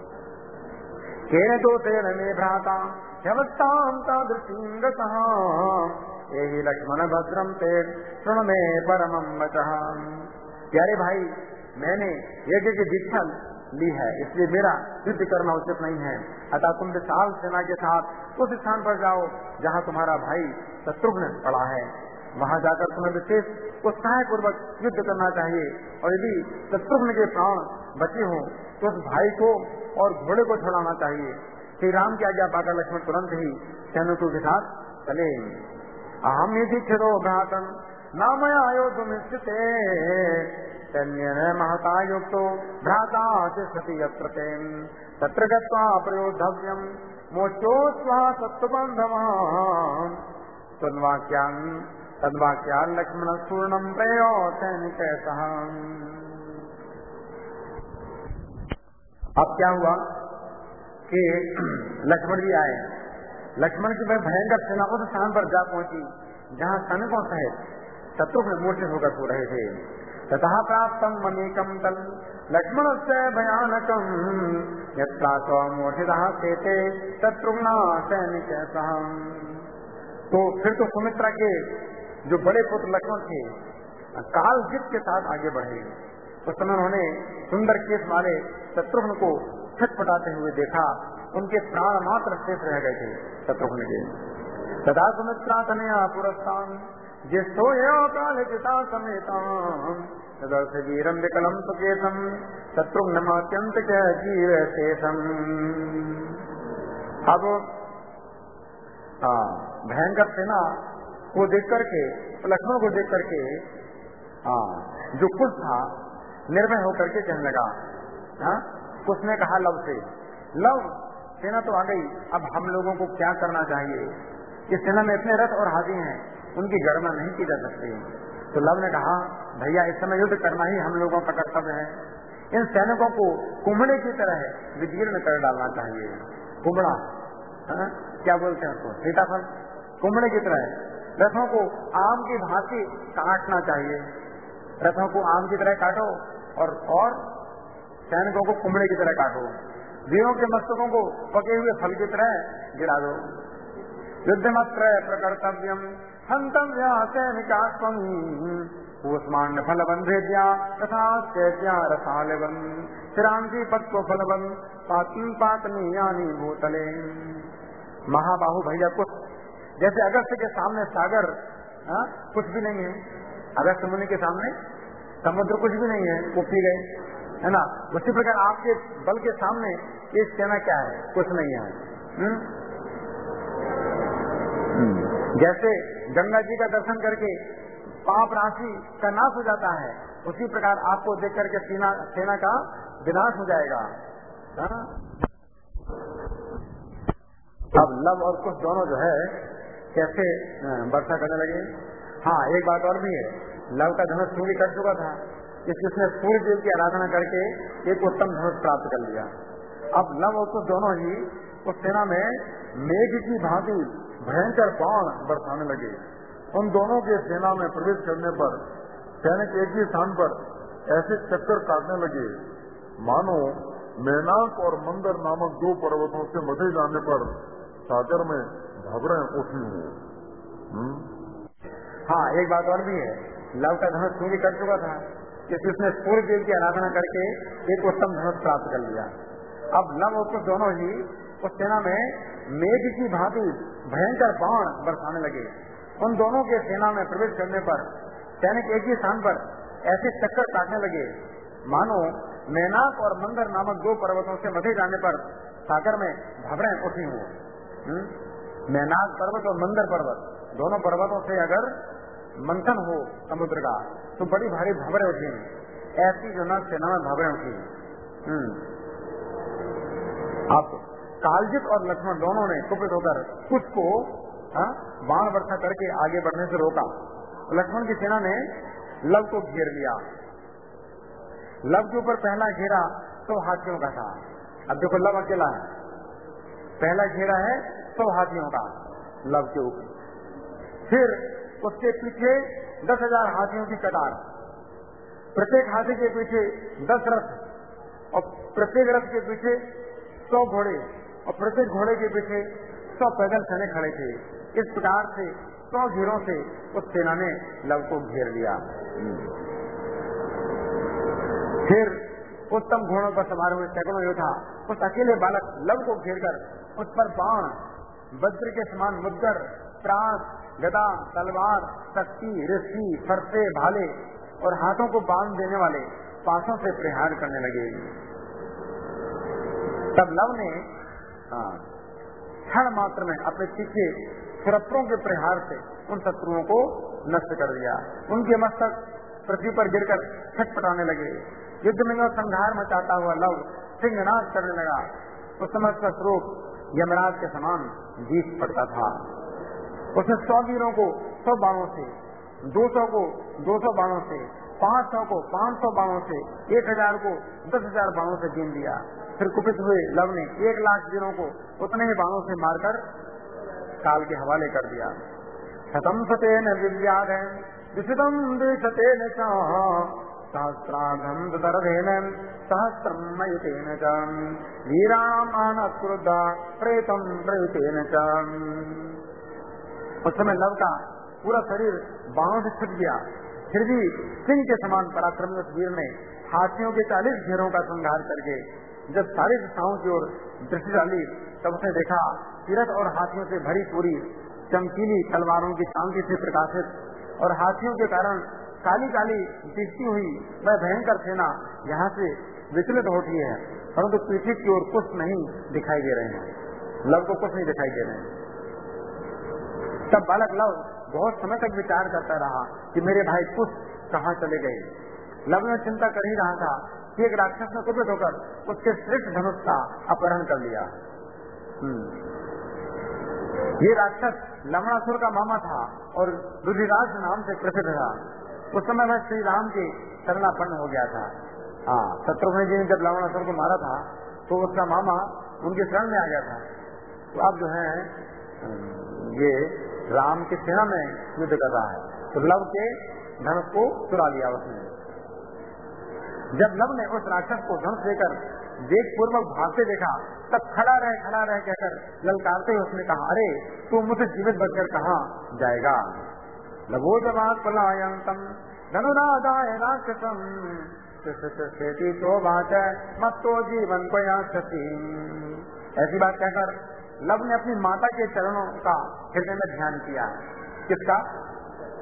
केन तो तेन मे भ्राता ह्यवस्थां तादृशीं गतः एहि लक्ष्मण भद्रं ते शृणु मे परमं वचः। प्यारे भाई, मैंने यज्ञ की दीक्षा ली है, इसलिए मेरा युद्ध करना उचित नहीं है। अतः तुम विशाल सेना के साथ उस स्थान पर जाओ जहाँ तुम्हारा भाई शत्रुघ्न पड़ा है, वहाँ जाकर तुम्हें विशेष उत्साह पूर्वक युद्ध करना चाहिए, और यदि शत्रुघ्न के प्राण बचे हों तो उस भाई को और घोड़े को छुड़ाना चाहिए। श्री राम की आज्ञा पाकर लक्ष्मण तुरंत ही सैनिकों के साथ चले। अहम यदि छिरो भ्रातन नामया अयोध्य सैन्य महता युक्तो भ्राता तिष्ठति यत्र तेन तत्र गत्वा प्रयोद्धव्यं मोक्षोत्स्वा सत्त्वबन्धवान् तद्वाक्यान् तद्वाक्यान् लक्ष्मण पूर्णं प्रयो सैनिकैः। अब क्या हुआ कि लक्ष्मण भी आए। लक्ष्मण की वह भयंकर सेना उस स्थान पर जा पहुंची जहाँ सैनिकों सहित शत्रुघ्न मूर्छित होकर सो रहे थे। ततः प्राप्तम मनीकम तल लक्ष्मण से भयानकम यत्प्रातो मूर्छितः सेते शत्रुघ्ना सैनिक। तो फिर तो सुमित्रा के जो बड़े पुत्र लक्ष्मण थे काल जित के साथ आगे बढ़े। उस समय उन्होंने सुंदर केस वाले शत्रुघ्न को छटपटाते हुए देखा, उनके प्राण मात्र शेष रह गए थे शत्रुघ्न के। तथा सुमित्रा तनया पुरस्तान जिसो काल चिता समेता तदर्थ वीरम विकलम सुकेतम शत्रुघ्नमात्यंत जीव शेषम। अब भयंकर सेना को देख करके, लक्ष्मण को देख करके जो कुछ था निर्भय होकर के कहने लगा। हाँ, उसने कहा लव से, लव सेना तो आ गई, अब हम लोगों को क्या करना चाहिए? इस सेना में इतने रथ और हाथी हैं, उनकी गणना नहीं की जा सकती। तो लव ने कहा, भैया इस समय युद्ध करना ही हम लोगों का कर्तव्य है। इन सैनिकों को कुम्भड़े की तरह विदीर्ण कर डालना चाहिए। कुम्भड़ा, हाँ? क्या बोलते हैं उसको? सीताफल। कुम्भड़े की तरह रथों को आम की भांति काटना चाहिए। रथों को आम की तरह काटो और और सैनिकों को कुम्भड़े की तरह काटो। वीरों के मस्तकों को पके हुए फल की तरह गिरा दो। युद्धमत्र प्रकर्तव्यम हंतव्या सैनिकास्वम कूष्मांड फलबंधेद्या तथा चैत्या रसालवन चिरांति पक्व फलवन पातन पातनीयानी भूतले। महाबाहु भैया कुछ जैसे अगस्त के सामने सागर हा? कुछ भी नहीं है। अगस्त मुनि के सामने समुद्र कुछ भी नहीं है, वो पी गए, है ना। उसी प्रकार आपके बल के सामने ये सेना क्या है, कुछ नहीं है। हुँ? जैसे गंगा जी का दर्शन करके पाप राशि का नाश हो जाता है, उसी प्रकार आपको देख करके सेना सेना का विनाश हो जाएगा। हा? अब लव और कुश दोनों जो है कैसे वर्षा करने लगे। हाँ, एक बात और भी है, लव का धनुष सूर्य कर चुका था, इसलिए उसने सूर्य देव की आराधना करके एक उत्तम धनुष प्राप्त कर लिया। अब लव और कुश दोनों ही उस सेना में मेघ की भांति भयंकर बाण बरसाने लगे। उन दोनों के सेना में प्रवेश करने पर सैनिक एक ही स्थान पर ऐसे चक्कर काटने लगे मानो मेनाक और मंदर नामक दो पर्वतों से मथे जाने पर सागर में घबराएं उठी हूँ। हाँ, एक बात और भी है, लव का धनुष सूर्य कर चुका था, इसलिए उसने सूर्य देव की आराधना करके एक उत्तम धनुष प्राप्त कर लिया। अब लव और कुश दोनों ही उस सेना में मेघ की भांति भयंकर बाण बरसाने लगे। उन दोनों के सेना में प्रवेश करने पर सैनिक एक ही स्थान पर ऐसे चक्कर काटने लगे मानो मेनाक और मंदर नामक दो पर्वतों से मथे जाने पर सागर में भंवरें उठी हो। मेनाक पर्वत और मंदर पर्वत दोनों पर्वतों से अगर मंथन हो समुद्र का तो बड़ी भारी भंवरें उठी, ऐसी जो न सेना में भंवरें उठी। अब कालजित और लक्ष्मण दोनों ने कुपित होकर कुश को बाण वर्षा करके आगे बढ़ने से रोका। लक्ष्मण की सेना ने लव को घेर लिया। लव के ऊपर पहला घेरा तो हाथियों का था। अब देखो, लव अकेला है, पहला घेरा है तो हाथियों का लव के ऊपर, फिर उसके पीछे दस हजार हाथियों की कतार, प्रत्येक हाथी के पीछे दस रथ और प्रत्येक रथ के पीछे सौ घोड़े और प्रत्येक घोड़े के पीछे सौ पैदल सैनिक खड़े थे। इस प्रकार से सौ घेरों से उस सेना ने लव को घेर लिया। फिर उत्तम घोड़ों पर सवार हुए सैकड़ों योद्धा उस अकेले बालक लव को घेरकर उस पर बाण, वज्र के समान मुद्गर, त्रास, गदा, तलवार, शक्ति, ऋषि, फरसे, भाले और हाथों को बांध देने वाले पासों से प्रहार करने लगे। तब लव ने क्षण मात्र में अपने पीछे सुरत्रों के प्रहार से उन शत्रुओं को नष्ट कर दिया। उनके मस्तक पृथ्वी पर गिरकर छटपटाने लगे। युद्ध में वह संघार मचाता हुआ लव सिंहनाद करने लगा। उस समय उसका स्वरूप यमराज के समान जीत पड़ता था। उसने सौ वीरों को सौ बाणों से, दो सौ को दो सौ बाणों से, पांच सौ को पांच सौ बाणों से, एक हजार को दस हजार बाणों से जीत दिया। फिर कुपित हुए लव ने एक लाख वीरों को उतने ही बाणों से मारकर काल के हवाले कर दिया। शतम सतेन विव्याधन विशुदम द्विशतेन सहस्राघं दर्भेन सहस्रम मयुतेन च वीराम क्रुद्धा प्रेतम प्रयुतेन च। उस समय लव का पूरा शरीर बाणों से छुट गया, फिर भी सिंह के समान पराक्रमी उस वीर ने हाथियों के चालीस घेरों का संहार करके जब सारी दिशाओं की ओर दृष्टि डाली तब उसने देखा तीरथ और हाथियों से भरी पूरी चमकीली तलवारों की शांति से प्रकाशित और हाथियों के कारण काली काली दिखती हुई वह भयंकर सेना यहाँ से विचलित होती है, परंतु पीछे की ओर कुछ नहीं दिखाई दे रहे हैं। लव को कुछ नहीं दिखाई दे रहे हैं। तब बालक लव बहुत समय तक विचार करता रहा कि मेरे भाई कुछ कहाँ चले गए। लव में चिंता कर ही रहा था कि एक राक्षस ने कुपित होकर उसके श्रेष्ठ धनुष का अपहरण कर लिया। ये राक्षस लवणासुर का मामा था और रुधिराज नाम से प्रसिद्ध था। उस समय वह श्री राम के शरणापन्न हो गया था। हाँ, शत्रुघ्न जी ने जब लवणासुर को मारा था तो उसका मामा उनके शरण में आ गया था। तो अब जो है ये राम की सेना में युद्ध कर रहा है, तो लव के धनुष को चुरा लिया उसने। जब लव ने उस राक्षस को धनुष लेकर वेग पूर्वक भागते देखा तब खड़ा रहे खड़ा रहे कहकर ललकारते हुए उसने कहा, अरे तू मुझसे जीवित बचकर कहाँ जाएगा। लघोजवात पलायंतम धनुरादाय राक्षसम तो बात मत तो जीवन प्रयासती। ऐसी बात कहकर लव ने अपनी माता के चरणों का हृदय में ध्यान किया। किसका?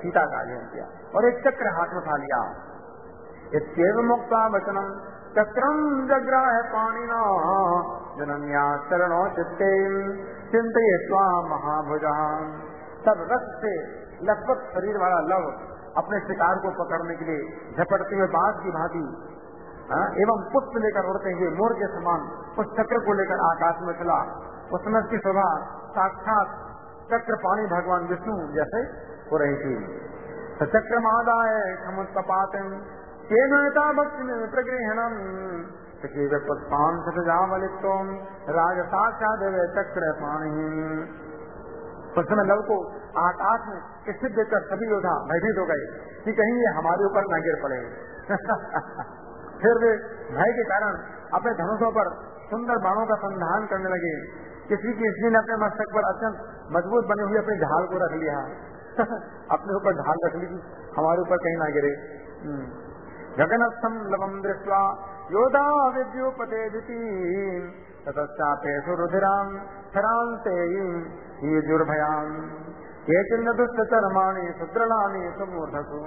सीता का आलिंगन किया और एक चक्र हाथ में उठा लिया। इत्येव मुक्ता वचनम चक्रम जग्राह पाणिना जनन्या चरणों चित्ते चिंतयित्वा महाभुजा। तब रथ से लखपत शरीर वाला लव अपने शिकार को पकड़ने के लिए झपटते हुए बाघ की भांति एवं पुष्प लेकर उड़ते हुए मोर के समान उस चक्र को लेकर आकाश में चला। उसमें उसकी शोभा साक्षात चक्र पाणी भगवान विष्णु जैसे हो रही थी। तो चक्र मादाय समुत्पातम केनता भक्ति में प्रगृहणम पुष्पान सजावलित्वम राज साक्षात चक्र पाणी। उस समय लव को आकाश में स्थित देखकर सभी योद्धा भयभीत हो गए कि कहीं ये हमारे ऊपर न गिर पड़े। फिर वे भय के कारण अपने धनुषों पर सुंदर बाणों का संधान करने लगे। किसी किसी ने अपने मस्तक पर अत्यंत मजबूत बने हुए अपनी ढाल को रख लिया। अपने ऊपर ढाल रख ली, हमारे ऊपर कहीं ना गिरे। गगनस्थम लवम दृष्ट्वा योधा विद्युपते ततश्चापेषु रुधिराम शरांते युर्भयाम ये चिन्ह दुष्ट कर्माणि सुद्रलानि सुमूर्धसु।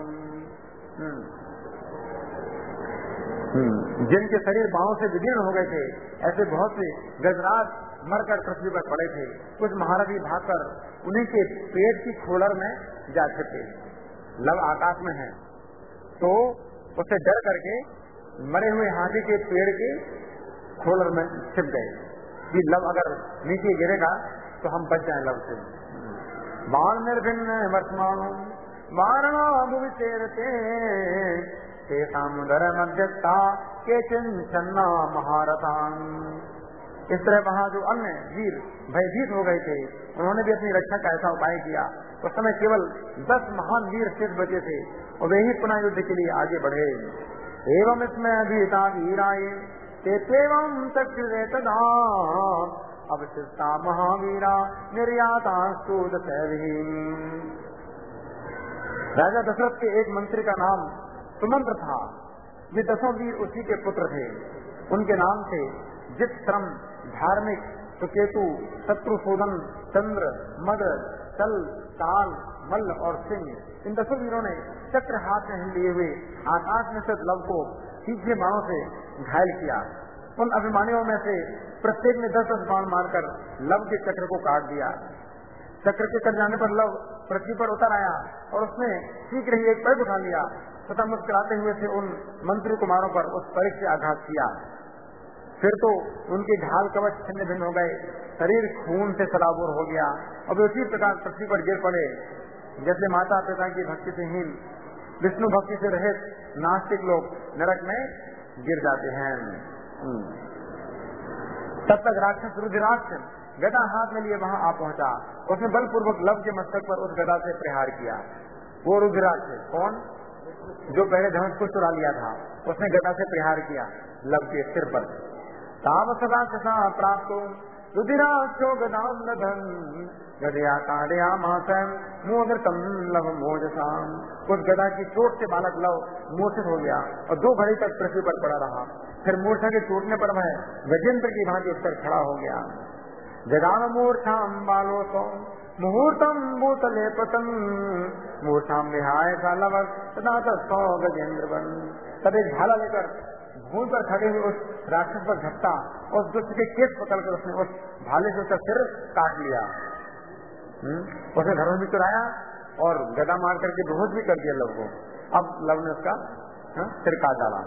जिनके शरीर बाहों से विदीर्ण हो गए थे, ऐसे बहुत से गजराज मरकर पृथ्वी पर पड़े थे। कुछ महारथी भागकर उन्हीं के पेट की खोलर में जा छिपे। लव आकाश में है तो उससे डर करके मरे हुए हाथी के पेड़ के खोलर में छिप गए कि लव अगर नीचे गिरेगा तो हम बच जाए लव से। बाण निर्भिन्न वर्तमान वारणा भूमि चेरते तेषामुदर मध्यस्था के चिन्ना महारथान। इस तरह वहाँ जो अन्य वीर भयभीत हो गए थे, उन्होंने भी अपनी रक्षा का ऐसा उपाय किया। उस समय केवल दस महान वीर शेष बचे थे और वे ही पुनः युद्ध के लिए आगे बढ़े। एवं इसमें अधीता वीराए तेवं चक्रे तदा अवशिष्टा महावीरा निर्याता सूद सैवीन। राजा दशरथ के एक मंत्री का नाम सुमंत्र था। ये दसों वीर उसी के पुत्र थे। उनके नाम थे जितश्रम, धार्मिक, सुकेतु, शत्रुशोधन, चंद्र, मद, चल, ताल, मल्ल और सिंह। इन दसों वीरों ने चक्र हाथ में लिए हुए आकाश में से लव को तीखे बाणों से घायल किया। उन अभिमानियों में से प्रत्येक ने दस दस बाण मारकर लव के चक्र को काट दिया। चक्र के कट जाने पर लव पृथ्वी पर उतर आया और उसने शीघ्र ही एक पैर उठा लिया तथा मुस्कुराते हुए से उन मंत्री कुमारों पर उस पैर से आघात किया। फिर तो उनके ढाल कवच छिन्न भिन्न हो गए, शरीर खून से सराबोर हो गया और उसी प्रकार पृथ्वी पर गिर पड़े जैसे माता पिता की भक्ति से हीन, विष्णु भक्ति से रहित नास्तिक लोग नरक में गिर जाते हैं। तब तक राक्षस रुधिराक्ष गदा हाथ में लिए वहां आ पहुंचा। उसने बलपूर्वक लव के मस्तक पर उस गदा से प्रहार किया। वो रुधिराक्ष कौन? जो पहले धनुष को चुरा लिया था, उसने गदा से प्रहार किया लव के सिर पर। ताव सदा सदा प्राप्त रुधिराक्षो गदाम नधन गदया कादया मातम मोदतम लव मोजसाम। उस गदा की चोट से बालक लव मूर्छित हो गया और दो घड़ी तक पृथ्वी पर पड़ा रहा। फिर मूर्छा के टूटने पर वह गजेंद्र की भांति उठकर खड़ा हो गया। जगान मूर्छाम बालो सो मुहूर्तम भूतले पतन मूर्छाम विहाय का लवक तदा सौ गजेंद्र बन। तब एक भाला लेकर भूल पर खड़े हुए उस राक्षस पर झपटा, उस दुष्ट के केस पकड़कर उसने उस भाले से उसका सिर काट लिया। उसने धनुष भी चुराया और गदा मार करके बेहोश भी कर दिया लव को। अब लव ने उसका सिर काट डाला।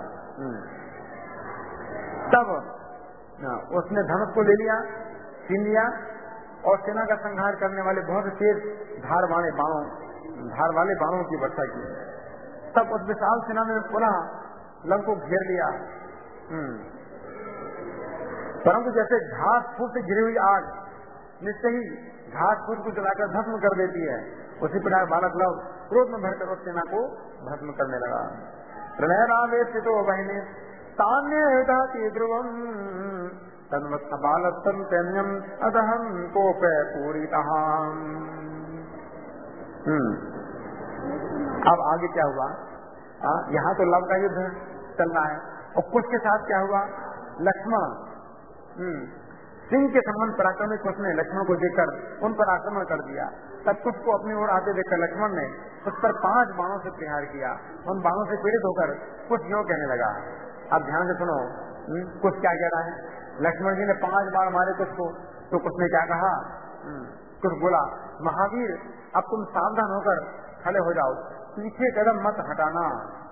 तब उसने धनुष को ले लिया, छीन लिया और सेना का संहार करने वाले बहुत तेज धार वाले बाणों धार वाले बाणों की वर्षा की। तब उस विशाल सेना ने पुनः लव को घेर लिया। परंतु जैसे घास फूस से घिरी हुई आग निश्चय ही घास फूस को जलाकर भस्म कर देती है, उसी प्रकार बालक लव क्रोध में भरकर उस सेना को भस्म करने लगा। प्रणयरावेक्षितो बहिनी तान्य ध्रुवम तन्वत्स बालस्तम सैन्यम अदहम कोपे पूरितहाम। अब आगे क्या हुआ? यहाँ तो लव का युद्ध चल रहा है और कुछ के साथ क्या हुआ? लक्ष्मण सिंह के समान पराक्रमी कुश ने लक्ष्मण को देखकर उन पर आक्रमण कर दिया। तब कुश को अपनी ओर आते देखकर लक्ष्मण ने उस पर पांच बाणों से प्रहार किया। उन बाणों से पीड़ित होकर कुश यूं कहने लगा। अब ध्यान से सुनो, कुश क्या कह रहा है। लक्ष्मण जी ने पांच बाण मारे कुश को, तो कुश ने क्या कहा। कुश बोला, महावीर अब तुम सावधान होकर खड़े हो जाओ, पीछे कदम मत हटाना।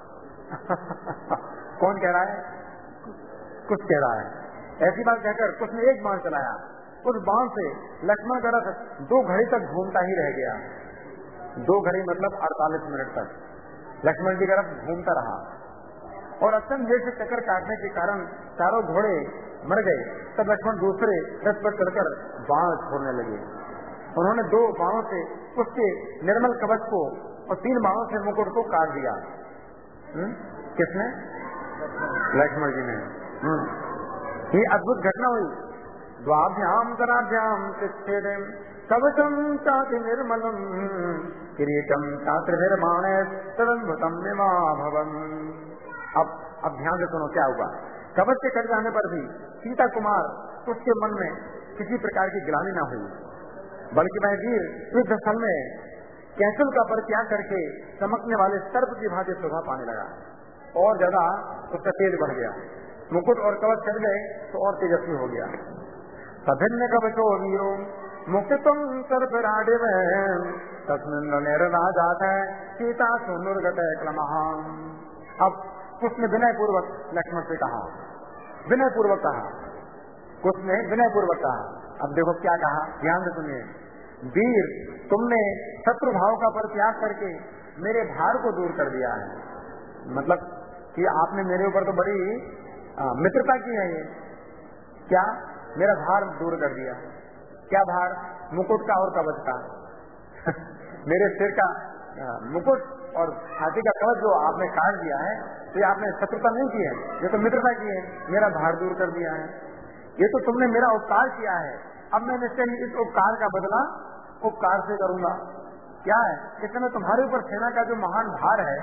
कौन कह रहा है? कुश कह रहा है। ऐसी बात कहकर कुश ने एक बाण चलाया। उस बाण से लक्ष्मण का रथ दो घड़ी तक घूमता ही रह गया। दो घड़ी मतलब अड़तालीस मिनट तक लक्ष्मण जी का रथ घूमता रहा और अत्यंत देर से चक्कर काटने के कारण चारों घोड़े मर गए। तब लक्ष्मण दूसरे रथ पर चढ़कर बाण छोड़ने लगे। उन्होंने दो बाणों से उसके निर्मल कवच को और तीन बाणों से मुकुट को काट दिया। हुँ? किसने? लक्ष्मण जी ने। ये अद्भुत घटना हुई। द्वाभ्याम कराभ्याम तिच्छेदम कवचम चाति निर्मलम किरीटम चात्रिर्माणे तदन्भुतम निमाभवम। अब अब ध्यान से सुनो क्या हुआ। कवच के कट जाने पर भी सीता कुमार उसके मन में किसी प्रकार की गिलानी न हुई, बल्कि वह वीर युद्ध स्थल में कैंचुल का परित्याग करके चमकने वाले सर्प की भांति शोभा पाने लगा और ज्यादा उसका तेज बढ़ गया। मुकुट और कवच चढ़ गए तो और तेजस्वी हो गया। सभिन्न कवचो वीरो मुक्तम सर्पराडे में तस्मिन् निर्राजात है सीता सुनुर्गत क्लमहां। अब कुछ ने विनय पूर्वक लक्ष्मण से कहा, विनय पूर्वक कहा, कुछ ने विनय पूर्वक कहा। अब देखो क्या कहा, ध्यान से सुनिए। वीर तुमने शत्रु भाव का परित्याग करके मेरे भार को दूर कर दिया है। मतलब कि आपने मेरे ऊपर तो बड़ी आ, मित्रता की है। ये क्या? मेरा भार दूर कर दिया। क्या भार? मुकुट का और कवच का। मेरे सिर का आ, मुकुट और हाथी का कवच जो आपने काट दिया है, तो ये आपने शत्रुता नहीं की है, ये तो मित्रता की है। मेरा भार दूर कर दिया है, ये तो तुमने मेरा उपकार किया है। अब मैं निश्चय इस उपकार का बदला उपकार से करूंगा। क्या है? इस समय तुम्हारे ऊपर सेना का जो महान भार है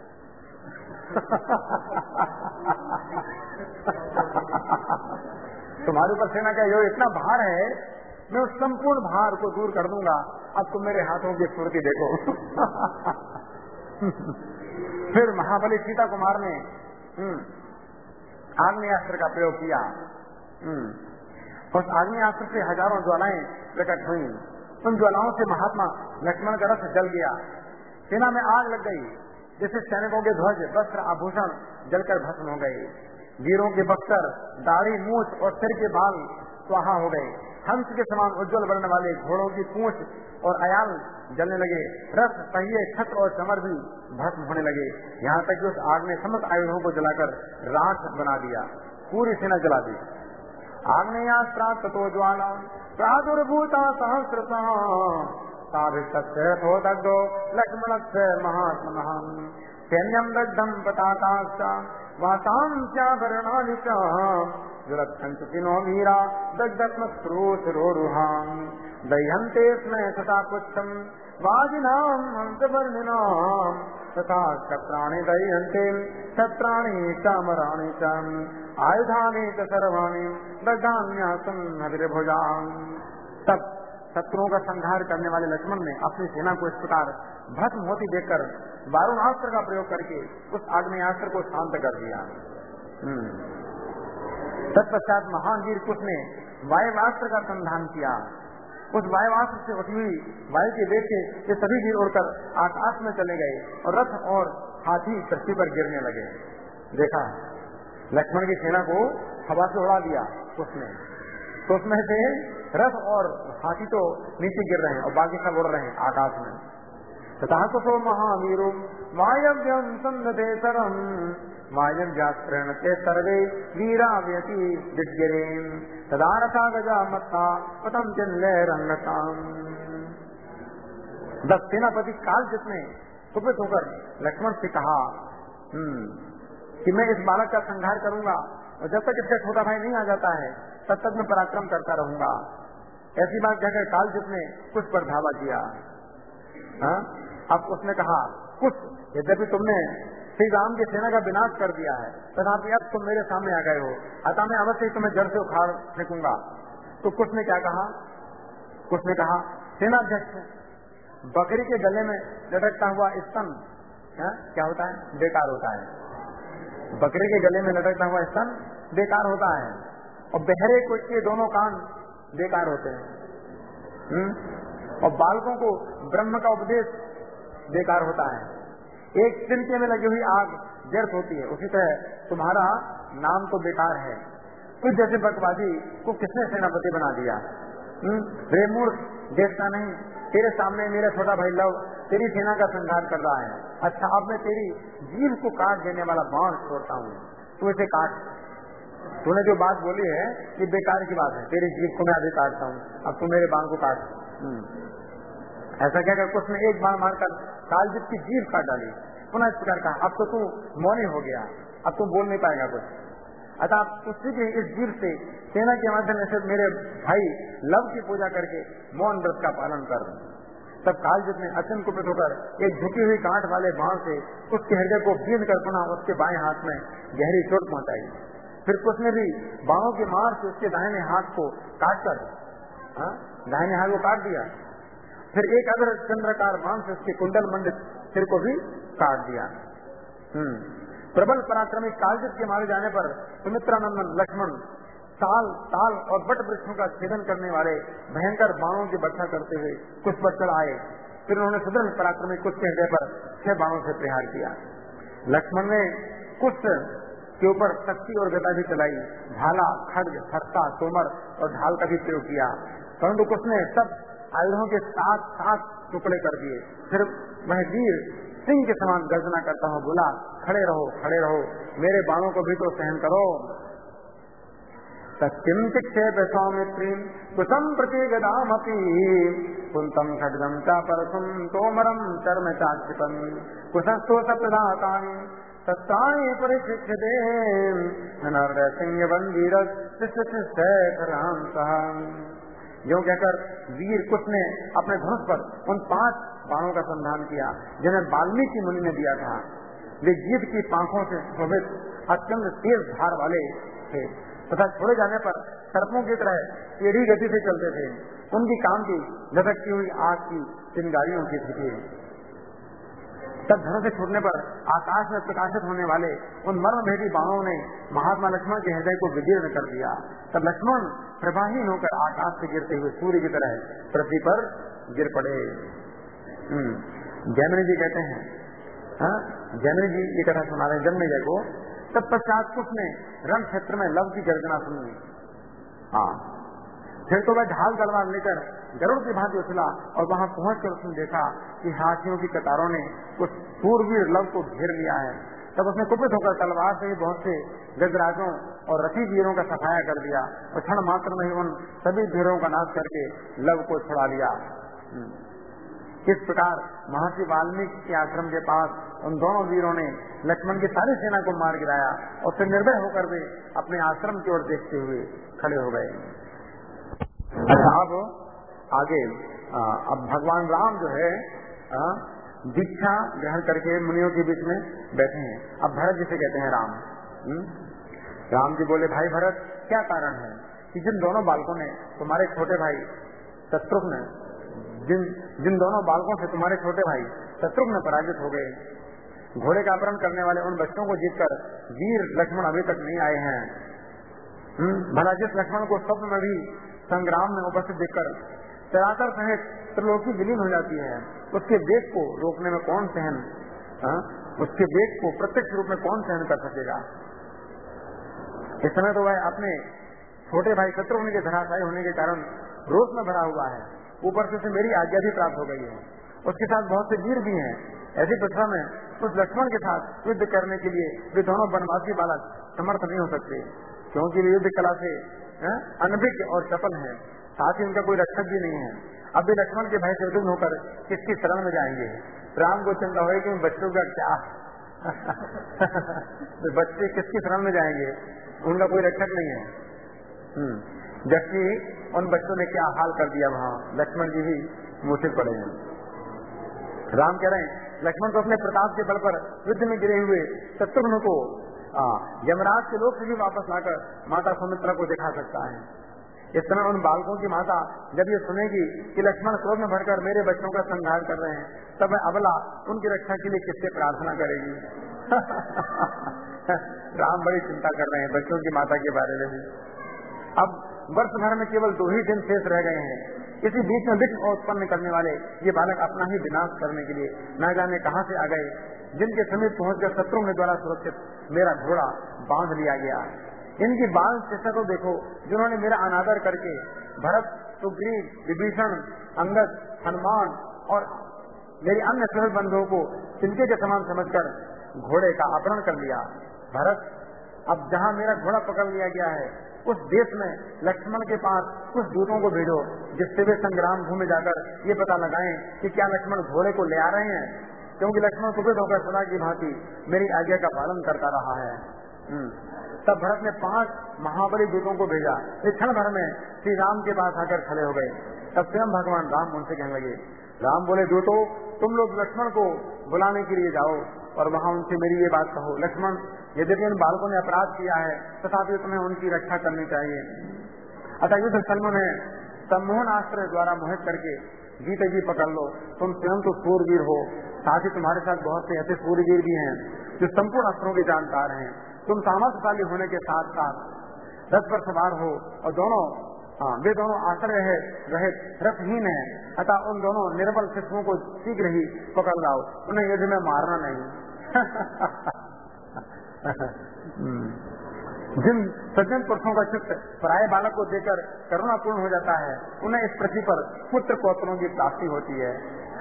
तुम्हारे ऊपर सेना का जो इतना भार है, मैं उस संपूर्ण भार को दूर कर दूंगा। अब तुम मेरे हाथों की स्फूर्ति देखो। फिर महाबली सीता कुमार ने आग्नेयास्त्र का प्रयोग किया। उस आग्नेयास्त्र से हजारों ज्वालाएं प्रकट हुई। उन ज्वालाओं से महात्मा लक्ष्मण का रथ जल गया। सेना में आग लग गई, जैसे सैनिकों के ध्वज वस्त्र आभूषण जलकर भस्म हो गए। वीरों के बख्तर, दाढ़ी, मूछ और सिर के बाल स्वाहा हो गए। हंस के समान उज्जवल वर्ण वाले घोड़ों की पूंछ और अयाल जलने लगे। रथ, पहिए, छत्र और चमर भी भस्म होने लगे। यहाँ तक कि उस आग ने समस्त आयुधों को जलाकर राख बना दिया, पूरी सेना जला दी। आग्नेयास्त्रा ततो ज्वाला प्रादुर्भूता सहस्रशः ताभिस्तथो दग्धो लक्ष्मणस्य महात्मनः सैन्यं दग्धं पताकाश्च वातांस्याभरणानि च विरक्षन्तु किनो वीरा दग्धश्मश्रूशिरोरुहां दह्यन्ते स्म तथा पुच्छं वाजिनां हंसवर्णिनां तथा क्षत्राणि दह्यन्ते क्षत्राणि चामराणि च आयुधानि च सर्वाणि दग्धान्यासं हविर्भुजां। तब शत्रुओं का संहार करने वाले लक्ष्मण ने अपनी सेना को इस प्रकार भस्म होती देखकर वारुणास्त्र का प्रयोग करके उस आग्नेयास्त्र को शांत कर दिया। तत्पश्चात महान वीर कुश ने वायुवास्त्र का संधान किया। उस वायुवास्त्र से उठी हुई वायु के वेग से ये सभी वीर उड़कर आकाश में चले गए और रथ और हाथी पृथ्वी पर गिरने लगे। देखा, लक्ष्मण की सेना को हवा से उड़ा दिया उसने, तो उसमें से रथ और हाथी तो नीचे गिर रहे हैं और बाकी सब उड़ रहे हैं आकाश में। तथा कुशो महावीरो वायव्यम सन्नते सरम वायव्यास्त्रेण ते सर्वे वीरा व्यति दिग्गिरे तदा रथा गजा मत्था पतम चिन्ले रंगताम। दस सेनापति कालजित ने कुपित होकर लक्ष्मण से कहा कि मैं इस बालक का संहार करूंगा और जब तक इसका छोटा भाई नहीं आ जाता है तब तक मैं पराक्रम करता रहूंगा। ऐसी बात कहकर कालजित ने कुश पर धावा किया। हा? अब उसने कहा, कुश, यद्यपि तुमने श्री राम की सेना का विनाश कर दिया है, तथापि अब तुम मेरे सामने आ गए हो, अतः मैं अवश्य तुम्हें जड़ से उखाड़ फेंकूंगा। तो कुछ ने क्या कहा, कुछ ने कहा सेनाध्यक्ष बकरी के गले में लटकता हुआ स्तन क्या होता है, बेकार होता है। बकरी के गले में लटकता हुआ स्तन बेकार होता है, और बहरे को के दोनों कान बेकार होते हैं। हुँ? और बालकों को ब्रह्म का उपदेश बेकार होता है। एक तिनके में लगी हुई आग व्यर्थ होती है, उसी तरह तुम्हारा नाम तो बेकार है। कुछ जैसे बकवादी को किसने सेनापति बना दिया? रे मूर्ख, देखता नहीं तेरे सामने मेरा छोटा भाई लव तेरी सेना का संहार कर रहा है। अच्छा, अब मैं तेरी जीभ को काट देने वाला बाण छोड़ता हूँ, तू इसे काट। तूने जो बात बोली है ये बेकार की बात है, तेरी जीभ को मैं अभी काटता हूँ, अब तू मेरे बाण को काट। ऐसा कहकर कुछ ने एक बाण मारकर कालजीत की जीभ काट डाली। पुनः इस प्रकार कहा, अब तो तू मौनी हो गया, अब तू बोल नहीं पाएगा कुछ। अतः उसी की इस जीभ से सेना के माध्यम से मेरे भाई लव की पूजा करके मौन व्रत का पालन कर। तब कालजीत ने अत्यंत कुपित होकर एक झुकी हुई गांठ वाले बाण से उसके हृदय को बीन कर पुनः उसके बाएं हाथ में गहरी चोट पहुंचाई। फिर कुछ ने भी बाणों की मार से उसके दाहिने हाथ को काट कर दाहिने हाथ को काट दिया। फिर एक अग्र चंद्रकार बाण से उसके कुंडल मंडित सिर को भी काट दिया। हम्म प्रबल पराक्रमी कालजीत के मारे जाने पर सुमित्रानंदन लक्ष्मण साल ताल और बट वृक्षों का छेदन करने वाले भयंकर बाणों की वर्षा करते हुए कुछ पर चढ़ आए। फिर उन्होंने सुदृढ़ पराक्रमी कुछ के हृदय पर छह बाणों से प्रहार किया। लक्ष्मण ने कुछ के ऊपर शक्ति और गदा भी चलाई, भाला, खड्ग, हस्ता, तोमर और ढाल का भी प्रयोग किया, परंतु कुछ ने सब आयुधों के साथ साथ टुकड़े कर दिए। फिर वह वीर सिंह के समान गर्जना करता हुआ बोला, खड़े रहो, खड़े रहो, मेरे बाणों को भी तो सहन करो। सत्यम चिक्षेप सौमित्रीम कुसम प्रति गदामपि कुंतम खड्गम चा परसुम तोमरम चर्म चाक्षिपम कुशस्तो सप्रदातानि तत्तानि परिशिक्षते अनर्द सिंह बंदीर राम सह। जो कहकर वीर कुछ ने अपने धनुष पर उन पांच बाणों का संधान किया जिन्हें वाल्मीकि मुनि ने दिया था। वे गिद्ध की पांखों से शोभित अत्यंत तेज धार वाले थे तथा छोड़े जाने पर सर्पों की तरह टेढ़ी गति से चलते थे। उनकी कांति लटकती हुई आग की चिंगारियों की थी। तब धनुष से छूटने पर आकाश में प्रकाशित होने वाले उन मर्म भेदी बाणों ने महात्मा लक्ष्मण के हृदय को विदीर्ण कर दिया। तब लक्ष्मण प्रभाहीन होकर आकाश से गिरते हुए सूर्य की तरह पृथ्वी पर गिर पड़े। जैमिनी जी कहते हैं, जैमिनी जी ये कथा सुना रहे जन्मेजय को। तब पश्चात कुछ ने रण क्षेत्र में लव की गर्जना सुनी। हाँ, फिर तो वह ढाल तलवार लेकर गरुड़ की भांति उछला और वहां पहुंचकर उसने देखा कि हाथियों की कतारों ने कुछ सूरवीर लव को घेर लिया है। तब उसने कुपित होकर तलवार से ही बहुत से गजराजों और रथी वीरों का सफाया कर दिया और क्षण मात्र में ही उन सभी वीरों का नाश करके लव को छुड़ा लिया। इस प्रकार महर्षि वाल्मीकि के आश्रम के पास उन दोनों वीरों ने लक्ष्मण की सारी सेना को मार गिराया और फिर निर्भय होकर वे अपने आश्रम की ओर देखते हुए खड़े हो गए। अच्छा, अब आगे आ, अब भगवान राम जो है आ, दीक्षा ग्रहण करके मुनियों के बीच में बैठे हैं। अब भरत जिसे कहते हैं राम। हुँ? राम जी बोले, भाई भरत, क्या कारण है कि जिन दोनों बालकों ने तुम्हारे छोटे भाई शत्रुघ्न जिन जिन दोनों बालकों से तुम्हारे छोटे भाई शत्रुघ्न पराजित हो गए, घोड़े का अपहरण करने वाले उन बच्चों को जीतकर वीर लक्ष्मण अभी तक नहीं आए हैं। भला जिस लक्ष्मण को स्वप्न में भी संग्राम में उपस्थित देखकर चराचर सहित त्रिलोकी विलीन हो जाती है, उसके वेग को रोकने में कौन सहन हा? उसके वेग को प्रत्यक्ष रूप में कौन सहन कर सकेगा। इस समय तो वह अपने छोटे भाई शत्रुघ्न के धराशायी होने के कारण रोष में भरा हुआ है, ऊपर से मेरी आज्ञा भी प्राप्त हो गई है। उसके साथ बहुत से वीर भी हैं। ऐसी दशा में उस लक्ष्मण के साथ युद्ध करने के लिए वे दोनों वनवासी बालक समर्थ नहीं हो सकते, क्योंकि वे युद्ध कला से अनभिज्ञ और चपल है, साथ ही उनका कोई रक्षक भी नहीं है। अब भी लक्ष्मण के भय से विघ्न होकर किसकी शरण में जाएंगे। राम को चिंता होगी कि बच्चों का क्या बच्चे किसकी शरण में जाएंगे, उनका कोई रक्षक नहीं है। जबकि उन बच्चों ने क्या हाल कर दिया, वहां लक्ष्मण जी भी मूर्छित पड़े हैं। राम कह रहे हैं, लक्ष्मण को अपने प्रताप के बल पर युद्ध में गिरे हुए शत्रुघ्न को यमराज के लोक से भी वापस लाकर माता सुमित्रा को दिखा सकता है। इस समय उन बालकों की माता जब ये सुनेगी कि लक्ष्मण क्रोध में भरकर मेरे बच्चों का संहार कर रहे हैं, तब अबला उनकी रक्षा के लिए किससे प्रार्थना करेगी? राम बड़ी चिंता कर रहे हैं बच्चों की माता के बारे में भी। अब वर्ष भर में केवल दो ही दिन शेष रह गए हैं। इसी बीच में विघ्न उत्पन्न करने वाले ये बालक अपना ही विनाश करने के लिए न जाने कहां से आ गए, जिनके समीप पहुंचकर शत्रुओं के द्वारा सुरक्षित मेरा घोड़ा बांध लिया गया। इनकी बाल चेष्टा को देखो, जिन्होंने मेरा अनादर करके भरत, सुग्रीव, विभीषण, अंगद, हनुमान और मेरी अन्य सभी बंधुओं को तिनके के समान समझकर घोड़े का अपहरण कर लिया। भरत, अब जहाँ मेरा घोड़ा पकड़ लिया गया है उस देश में लक्ष्मण के पास कुछ दूतों को भेजो, जिससे वे संग्राम भूमि जाकर ये पता लगाएं कि क्या लक्ष्मण घोड़े को ले आ रहे हैं, क्योंकि लक्ष्मण कुपित होकर सदा की भांति मेरी आज्ञा का पालन करता रहा है। तब भरत ने पांच महाबली दूतों को भेजा। एक क्षण भर में श्री राम के पास आकर खड़े हो गए। तब स्वयं भगवान राम उनसे कहने लगे, राम बोले, दूतों तुम लोग लक्ष्मण को बुलाने के लिए जाओ और वहाँ उनसे मेरी ये बात कहो, लक्ष्मण यद्यपि इन बालकों ने अपराध किया है तथापि तुम्हें उनकी रक्षा करनी चाहिए। अतः युद्ध स्थल में सम्मोहन आश्रय द्वारा मोहित करके जीते जी पकड़ लो। तुम स्वयं तो सूरवीर हो, साथ ही तुम्हारे साथ बहुत से ऐसे सूरवीर भी हैं जो संपूर्ण अस्त्रों के जानकार हैं। तुम सामर्थ्यशाली होने के साथ साथ रथ पर सवार हो और दोनों हाँ वे दोनों आश्रय है रहित रथहीन है। अतः उन दोनों निर्बल शिशुओं को शीघ्र ही पकड़ लाओ, उन्हें युद्ध में मारना नहीं। जिन सज्जन पुरुषों का चित्त पराये बालक को देकर करुणापूर्ण हो जाता है, उन्हें इस पृथ्वी पर पुत्र पौत्रों की प्राप्ति होती है।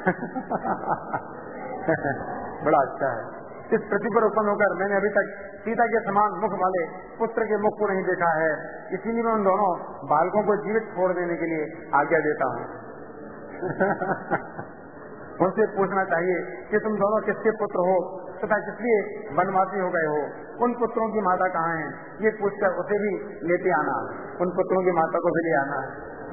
बड़ा अच्छा है। इस पृथ्वी पर उत्पन्न होकर मैंने अभी तक सीता के समान मुख वाले पुत्र के मुख को नहीं देखा है, इसीलिए मैं उन दोनों बालकों को जीवित छोड़ देने के लिए आज्ञा देता हूँ। उनसे पूछना चाहिए कि तुम दोनों किसके पुत्र हो तथा किसलिए वनवासी हो गए हो, उन पुत्रों की माता कहाँ है, ये पूछकर उसे भी लेते आना, उन पुत्रों की माता को भी ले आना।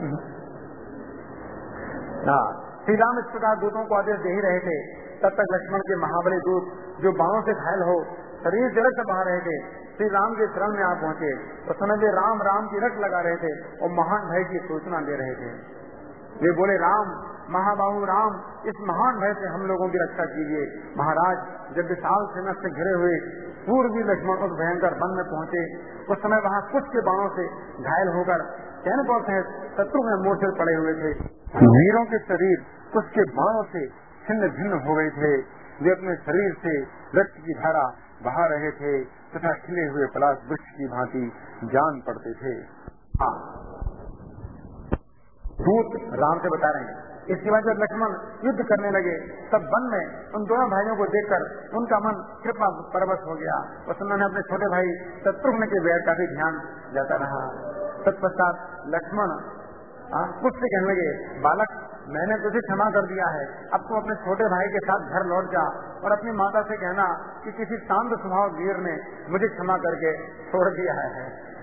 हाँ, श्री राम इस प्रकार दूतों को आदेश दे ही रहे थे, तब तक लक्ष्मण के महाबली दूत जो बाणों से घायल हो शरीर जलक से बहा रहे थे, श्री राम के शरण में आ पहुंचे। उस समय वे राम राम की रट लगा रहे थे और महान भय की सूचना दे रहे थे। वे बोले, राम महाबाहु राम, इस महान भय से हम लोगों की रक्षा कीजिए। महाराज, जब विशाल सेना से घिरे हुए पूर्वी लक्ष्मण उस भयंकर वन में पहुंचे, उस समय वहाँ कुछ के बाणों से घायल होकर सैनिकों सहित शत्रु में मूर्छित पड़े हुए थे। वीरों के शरीर कुछ के बाणों से छिन्न भिन्न हो गए थे। वे अपने शरीर से रक्त की धारा बहा रहे थे तथा खिले हुए पलाश वृक्ष की भांति जान पड़ते थे। हाँ, दूत राम से बता रहे हैं। इसके बाद जब लक्ष्मण युद्ध करने लगे, तब वन में उन दोनों भाइयों को देखकर उनका मन कृपा परवश हो गया। उस उन्होंने अपने छोटे भाई शत्रुघ्न के वैर का भी ध्यान जाता रहा। तत्पश्चात लक्ष्मण कुछ से कहने लगे, बालक मैंने तुझे क्षमा कर दिया है, अब तुम अपने छोटे भाई के साथ घर लौट जा और अपनी माता से कहना कि किसी शांत स्वभाव वीर ने मुझे क्षमा करके छोड़ दिया है।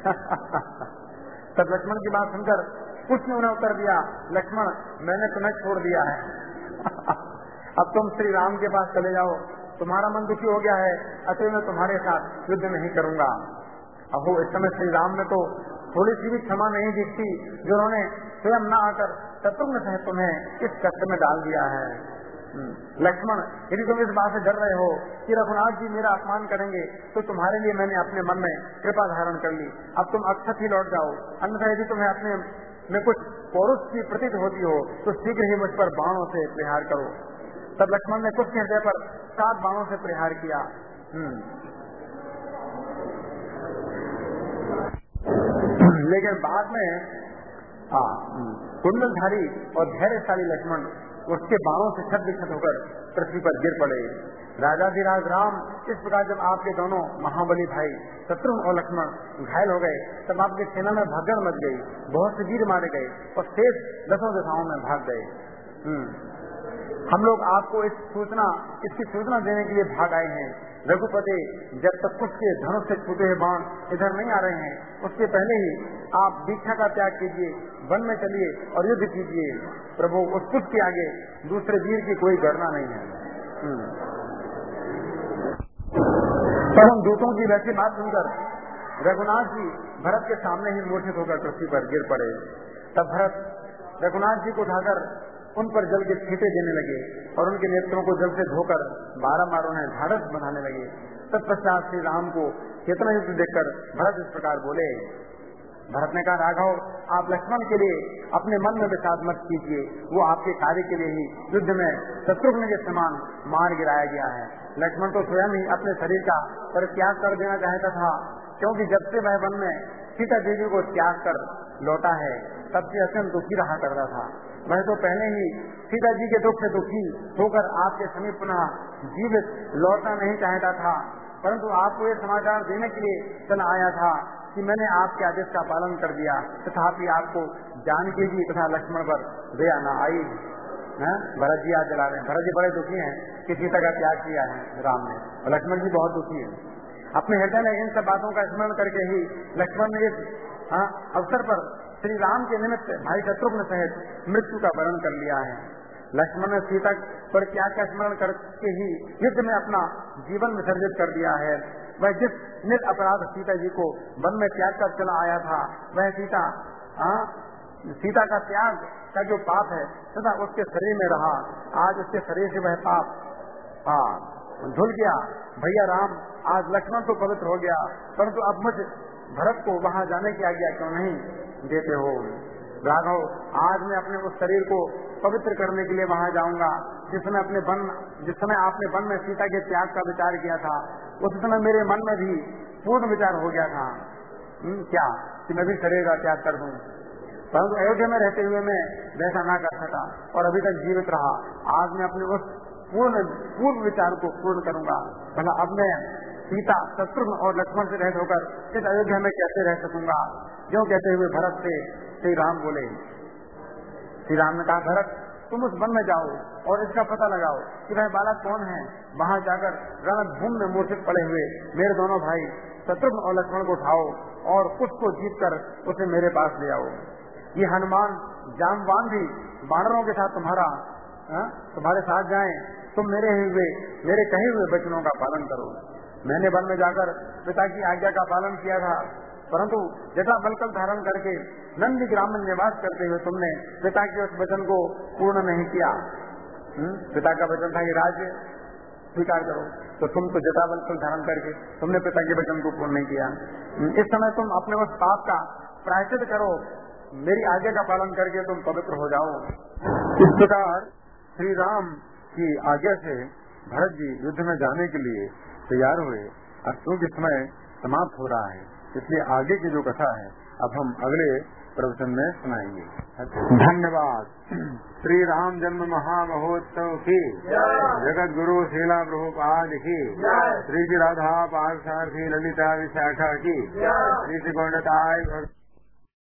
तब लक्ष्मण की बात सुनकर कुछ ने उन्हें उत्तर दिया, लक्ष्मण मैंने तुम्हें छोड़ दिया है। अब तुम श्री राम के पास चले जाओ, तुम्हारा मन दुखी हो गया है, अतः मैं तुम्हारे साथ युद्ध नहीं करूंगा। अब वो इस समय श्री राम ने तो थोड़ी सी भी क्षमा नहीं दिखती, जो उन्होंने स्वयं न आकर शत्रुघ्न सहित तुम्हें इस कष्ट में डाल दिया है। लक्ष्मण, यदि तुम इस बात से डर रहे हो कि रघुनाथ जी मेरा अपमान करेंगे, तो तुम्हारे लिए मैंने अपने मन में कृपा धारण कर ली। अब तुम अक्षत ही लौट जाओ, अन्यथा यदि तुम्हें अपने में कुछ पौरुष की प्रतीत होती हो तो शीघ्र ही मुझ पर बाणों से प्रहार करो। तब लक्ष्मण ने कुछ हृदय पर सात बाणों से प्रहार किया। लेकिन बाद में कुंडलधारी और धैर्यशाली लक्ष्मण उसके बाणों से छत विक्षत होकर पृथ्वी पर गिर पड़े। राजाधिराज राम इस प्रकार जब आपके दोनों महाबली भाई शत्रुघ्न और लक्ष्मण घायल हो गए, तब आपकी सेना में भगदड़ मच गई, बहुत से वीर मारे गए और शेष दसों दिशाओं में भाग गए। हम लोग आपको इस सूचना इसकी सूचना देने के लिए भाग आए हैं। रघुपति, जब तक कुछ के धनुष से छूटे हुए बाण इधर नहीं आ रहे हैं, उसके पहले ही आप दीक्षा का त्याग कीजिए, वन में चलिए और युद्ध कीजिए। प्रभु, उस कुछ के आगे दूसरे वीर की कोई गणना नहीं है। पर उन दूतों की वैसी बात सुनकर रघुनाथ जी भरत के सामने ही मूर्छित होकर पृथ्वी पर गिर पड़े। तब भरत रघुनाथ जी को उठाकर उन पर जल के छींटे देने लगे और उनके नेत्रों को जल से धोकर बारंबार उन्हें ढाढ़स बनाने लगे। तत्पश्चात श्री राम को चेतना युक्त देखकर भरत इस प्रकार बोले। भरत ने कहा, राघव, आप लक्ष्मण के लिए अपने मन में विषाद मत कीजिए, वो आपके कार्य के लिए ही युद्ध में शत्रुघ्न के समान मार गिराया गया है। लक्ष्मण तो स्वयं ही अपने शरीर का परित्याग कर देना चाहता था, क्योंकि जब से वह वन में सीता देवी को त्याग कर लौटा है तब से अत्यंत दुखी रहा करता था। वह तो पहले ही सीता जी के दुख से दुखी होकर आपके समीप पुनः जीवित लौटना नहीं चाहता था, परंतु आपको ये समाचार देने के लिए चला आया था कि मैंने आपके आदेश का पालन कर दिया, तथापि आपको जानकी जी तथा लक्ष्मण पर दया न आई। भरत जी आज जला रहे हैं। भरत जी बड़े दुखी हैं कि सीता का त्याग किया है राम ने, और लक्ष्मण जी बहुत दुखी हैं। अपने हृदय में इन सब बातों का स्मरण करके ही लक्ष्मण ने इस अवसर पर श्री राम के निमित्त भाई शत्रुघ्न सहित मृत्यु का वर्ण कर लिया है। लक्ष्मण ने सीता पर त्याग का स्मरण करके ही युद्ध में अपना जीवन विसर्जित कर दिया है। वह जिस निर अपराध सीता जी को वन में त्याग कर चला आया था, वह सीता आ, सीता का त्याग का जो पाप है तथा उसके शरीर में रहा, आज उसके शरीर से वह पाप आ, धुल गया। भैया राम, आज लक्ष्मण तो पवित्र हो गया, परंतु अब मुझ भरत को वहां जाने की आज्ञा क्यों नहीं देते हो? राघव, आज मैं अपने उस शरीर को पवित्र करने के लिए वहां जाऊंगा जिस समय अपने वन जिस समय आपने वन में सीता के त्याग का विचार किया था, उस समय मेरे मन में भी पूर्ण विचार हो गया था हुँ, क्या कि मैं भी शरीर का त्याग कर दूं, परंतु अयोध्या में रहते हुए मैं वैसा ना कर सका और अभी तक जीवित रहा। आज मैं अपने उस पूर्ण पूर्ण विचार को पूर्ण करूंगा। भला अब मैं सीता, शत्रुघ्न और लक्ष्मण से रहित होकर इस अयोध्या में कैसे रह सकूंगा? जो कहते हुए भरत से श्री राम बोले। श्री राम ने कहा, भरत, तुम उस वन में जाओ और इसका पता लगाओ कि वह बालक कौन है। वहां जाकर रणभूमि में मूर्छित पड़े हुए मेरे दोनों भाई शत्रुघ्न और लक्ष्मण को उठाओ और कुछ को जीत कर उसे मेरे पास ले आओ। ये हनुमान जामवान भी बानरों के साथ तुम्हारा हा? तुम्हारे साथ जाएं। तुम मेरे हुए मेरे कहे हुए वचनों का पालन करो। मैंने वन में जाकर पिता की आज्ञा का पालन किया था, परंतु जटा बलकल धारण करके नंदी ग्राम में निवास करते हुए तुमने पिता के उस वचन को पूर्ण नहीं किया। हुँ? पिता का वचन था कि राज्य स्वीकार करो, तो तुम तो जटा बलकल धारण करके तुमने पिता के वचन को पूर्ण नहीं किया। इस समय तुम अपने उस पाप का प्रायश्चित करो, मेरी आज्ञा का पालन करके तुम पवित्र हो जाओ। इस प्रकार श्री राम की आज्ञा से भरत जी युद्ध में जाने के लिए तैयार हुए। और क्योंकि समय समाप्त हो रहा है, इसलिए आगे की जो कथा है अब हम अगले प्रवचन में सुनाएंगे। धन्यवाद। श्री राम जन्म महामहोत्सव की जगत गुरु शीला प्रभुपाद की, श्री राधा पार्थसारथी ललिता विशाखा की, श्री गौंडताय